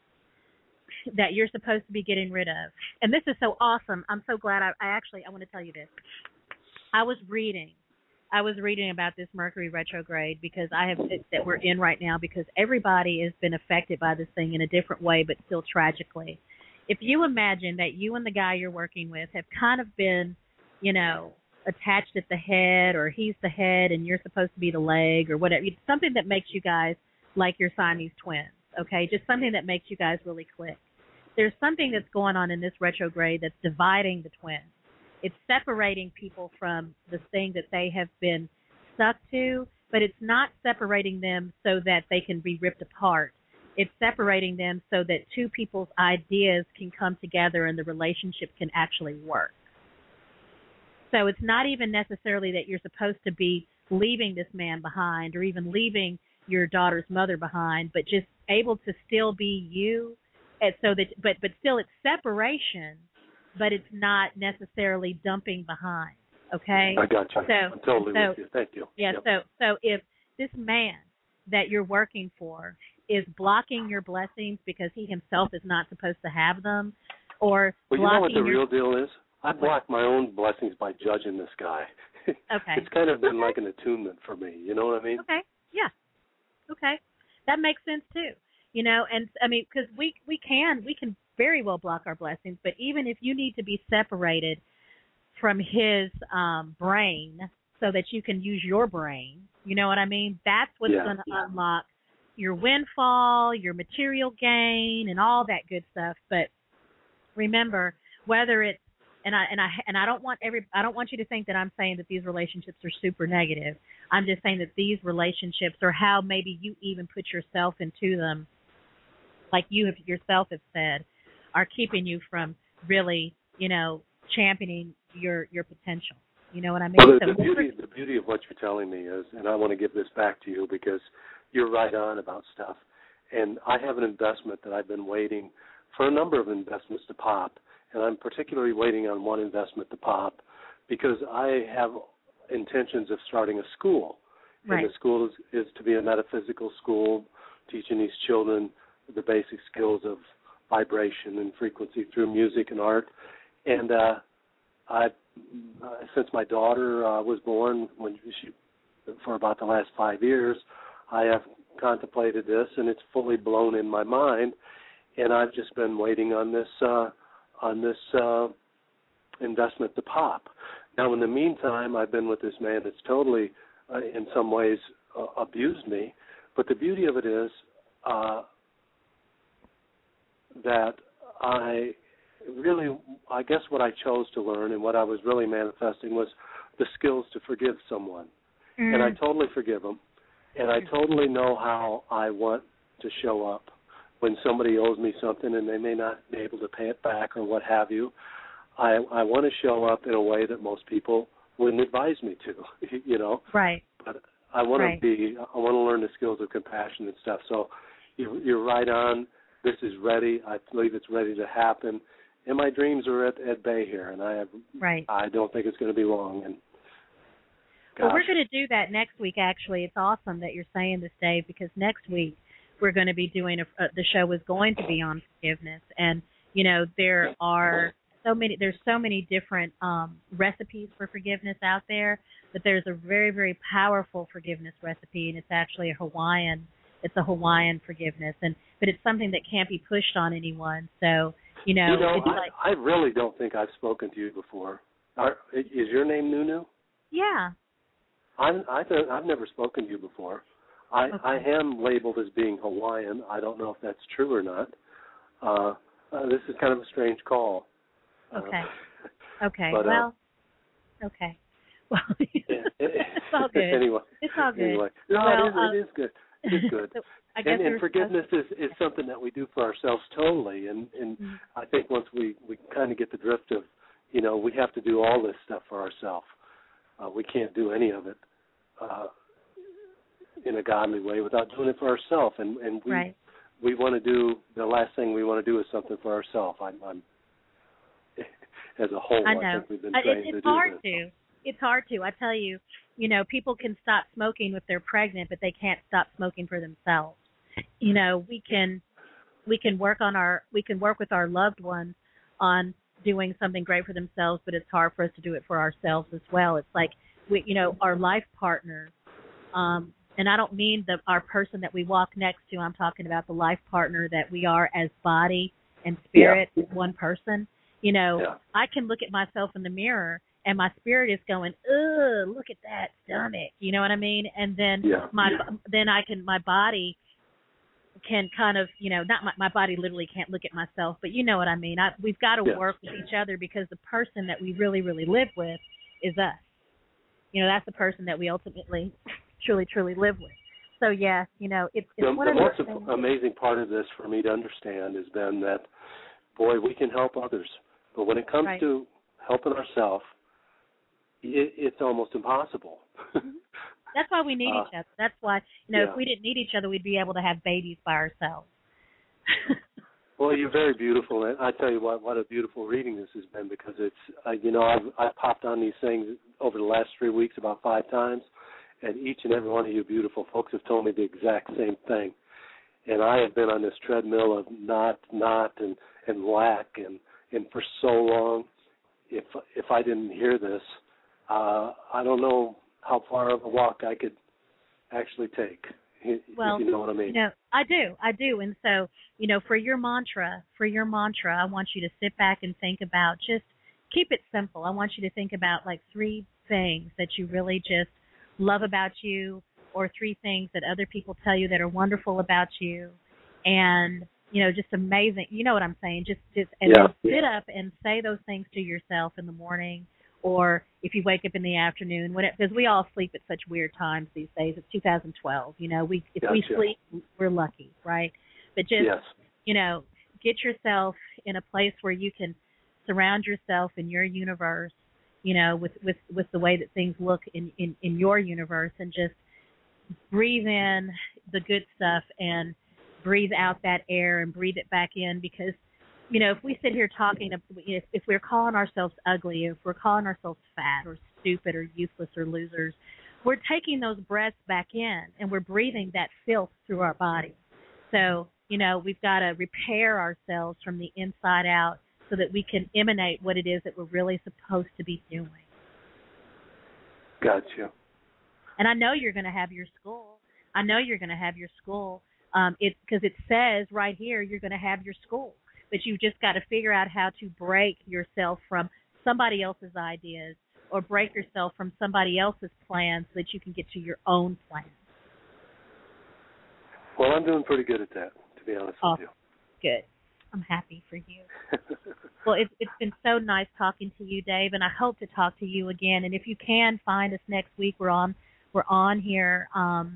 that you're supposed to be getting rid of, and this is so awesome. I'm so glad. I want to tell you this. I was reading about this Mercury retrograde that we're in right now, because everybody has been affected by this thing in a different way, but still tragically. If you imagine that you and the guy you're working with have kind of been, attached at the head, or he's the head and you're supposed to be the leg, or whatever, something that makes you guys like your Siamese twins, okay? Just something that makes you guys really click. There's something that's going on in this retrograde that's dividing the twins. It's separating people from the thing that they have been stuck to, but it's not separating them so that they can be ripped apart. It's separating them so that two people's ideas can come together and the relationship can actually work. So it's not even necessarily that you're supposed to be leaving this man behind or even leaving your daughter's mother behind, but just able to still be you. And so that, but still it's separation, but it's not necessarily dumping behind. Okay?
I got you. I'm totally with you. Thank you.
Yeah.
Yep.
So if this man that you're working for is blocking your blessings because he himself is not supposed to have them, or
well, you know what the real deal is? I block my own blessings by judging this guy.
Okay.
It's kind of been like an attunement for me. You know what I mean?
Okay. Yeah. Okay. That makes sense too. And I mean, because we can very well block our blessings, but even if you need to be separated from his brain so that you can use your brain, you know what I mean? That's what's going to unlock your windfall, your material gain, and all that good stuff. But remember, whether it's and I don't want you to think that I'm saying that these relationships are super negative. I'm just saying that these relationships, or how maybe you even put yourself into them, like you yourself have said, are keeping you from really, championing your potential. You know what I mean?
Well, the beauty of what you're telling me is, and I want to give this back to you because you're right on about stuff. And I have an investment that I've been waiting for a number of investments to pop, and I'm particularly waiting on one investment to pop because I have intentions of starting a school.
Right.
And the school is to be a metaphysical school, teaching these children the basic skills of vibration and frequency through music and art. And since my daughter was born, for about the last 5 years, I have contemplated this, and it's fully blown in my mind. And I've just been waiting on this investment to pop. Now, in the meantime, I've been with this man that's totally, in some ways, abused me. But the beauty of it is that I guess what I chose to learn and what I was really manifesting was the skills to forgive someone. and I totally forgive them, and I totally know how I want to show up when somebody owes me something and they may not be able to pay it back or what have you. I want to show up in a way that most people wouldn't advise me to, you know.
Right.
But I want I want to learn the skills of compassion and stuff. So you're right on. This is ready. I believe it's ready to happen. And my dreams are at bay here, and I don't think it's going to be long. And
well, we're going to do that next week. Actually, it's awesome that you're saying this, Dave, because next week we're going to be doing the show is going to be on forgiveness, and you know there's so many different recipes for forgiveness out there, but there's a very, very powerful forgiveness recipe, and it's actually a Hawaiian forgiveness, but it's something that can't be pushed on anyone. So it's like,
I really don't think I've spoken to you before. Is your name Nunu?
Yeah.
I've never spoken to you before. I am labeled as being Hawaiian. I don't know if that's true or not. This is kind of a strange call.
Okay. Okay.
But,
okay. Well, it's all good.
Anyway.
It's all good.
Anyway. No, it is good. It is good.
So
and forgiveness is something that we do for ourselves totally. And I think once we kind of get the drift of, we have to do all this stuff for ourselves. We can't do any of it in a godly way without doing it for ourselves. And we want to do, the last thing we want to do is something for ourselves. I'm as a whole, I think we've been trained to do this.
It's hard to. I tell you, people can stop smoking if they're pregnant, but they can't stop smoking for themselves. We can work with our loved ones on doing something great for themselves, but it's hard for us to do it for ourselves as well. It's like our life partners, and I don't mean our person that we walk next to. I'm talking about the life partner that we are as body and spirit, one person. I can look at myself in the mirror and my spirit is going, ugh, look at that stomach. You know what I mean? And then my body can kind of, not my body literally can't look at myself, but you know what I mean. We've got to work with each other because the person that we really, really live with is us. That's the person that we ultimately truly, truly live with. So, it's one of those things.
The most amazing part of this for me to understand has been that, boy, we can help others. But when it comes to helping ourselves, it's almost impossible.
That's why we need each other. That's why, if we didn't need each other, we'd be able to have babies by ourselves.
Well, you're very beautiful. And I tell you what a beautiful reading this has been, because it's, I've popped on these things over the last 3 weeks about 5 times, and each and every one of you beautiful folks have told me the exact same thing. And I have been on this treadmill of not and lack and for so long. If I didn't hear this, I don't know how far of a walk I could actually take.
Well,
if you know what I mean.
I do. And so, for your mantra, I want you to sit back and think about, just keep it simple. I want you to think about like 3 things that you really just love about you, or 3 things that other people tell you that are wonderful about you, and just amazing. You know what I'm saying? Just then sit up and say those things to yourself in the morning, or if you wake up in the afternoon, because we all sleep at such weird times these days. It's 2012. If we sleep, we're lucky, right? But just get yourself in a place where you can surround yourself in your universe, with the way that things look in your universe, and just breathe in the good stuff and breathe out that air and breathe it back in. Because, if we sit here talking, if we're calling ourselves ugly, if we're calling ourselves fat or stupid or useless or losers, we're taking those breaths back in and we're breathing that filth through our body. So, we've got to repair ourselves from the inside out so that we can emanate what it is that we're really supposed to be doing.
Gotcha.
And I know you're going to have your school. It's because it says right here you're going to have your school. But you've just got to figure out how to break yourself from somebody else's ideas, or break yourself from somebody else's plans so that you can get to your own plan.
Well, I'm doing pretty good at that, to be honest with you.
Good. I'm happy for you. Well, it's been so nice talking to you, Dave, and I hope to talk to you again. And if you can find us next week, we're on We're on here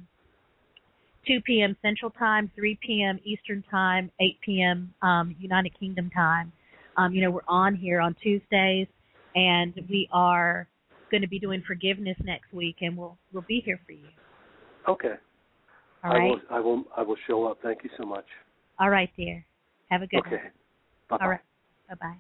2 p.m. Central Time, 3 p.m. Eastern Time, 8 p.m. United Kingdom Time. We're on here on Tuesdays, and we are going to be doing forgiveness next week, and we'll be here for you.
Okay.
All right.
I will show up. Thank you so much.
All right, dear. Have a good one.
Okay. Bye-bye.
All right. Bye-bye.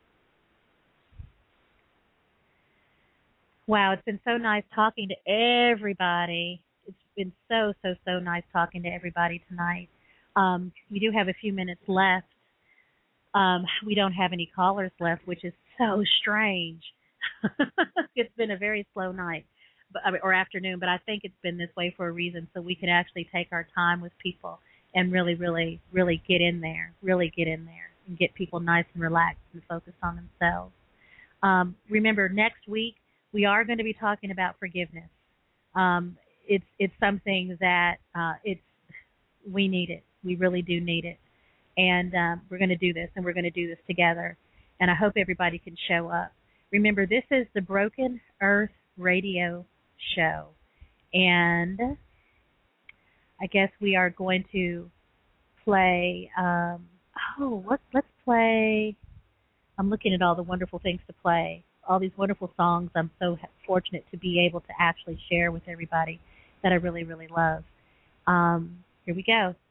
Wow, it's been so nice talking to everybody. It's been so nice talking to everybody tonight. We do have a few minutes left. We don't have any callers left, which is so strange. It's been a very slow night or afternoon, but I think it's been this way for a reason, so we can actually take our time with people and really get in there, and get people nice and relaxed and focused on themselves. Remember, next week we are going to be talking about forgiveness. It's something that we need it. We really do need it. And we're going to do this, and we're going to do this together. And I hope everybody can show up. Remember, this is the Broken Earth Radio Show. And I guess we are going to play, let's play, I'm looking at all the wonderful things to play, all these wonderful songs I'm so fortunate to be able to actually share with everybody that I really love. Here we go.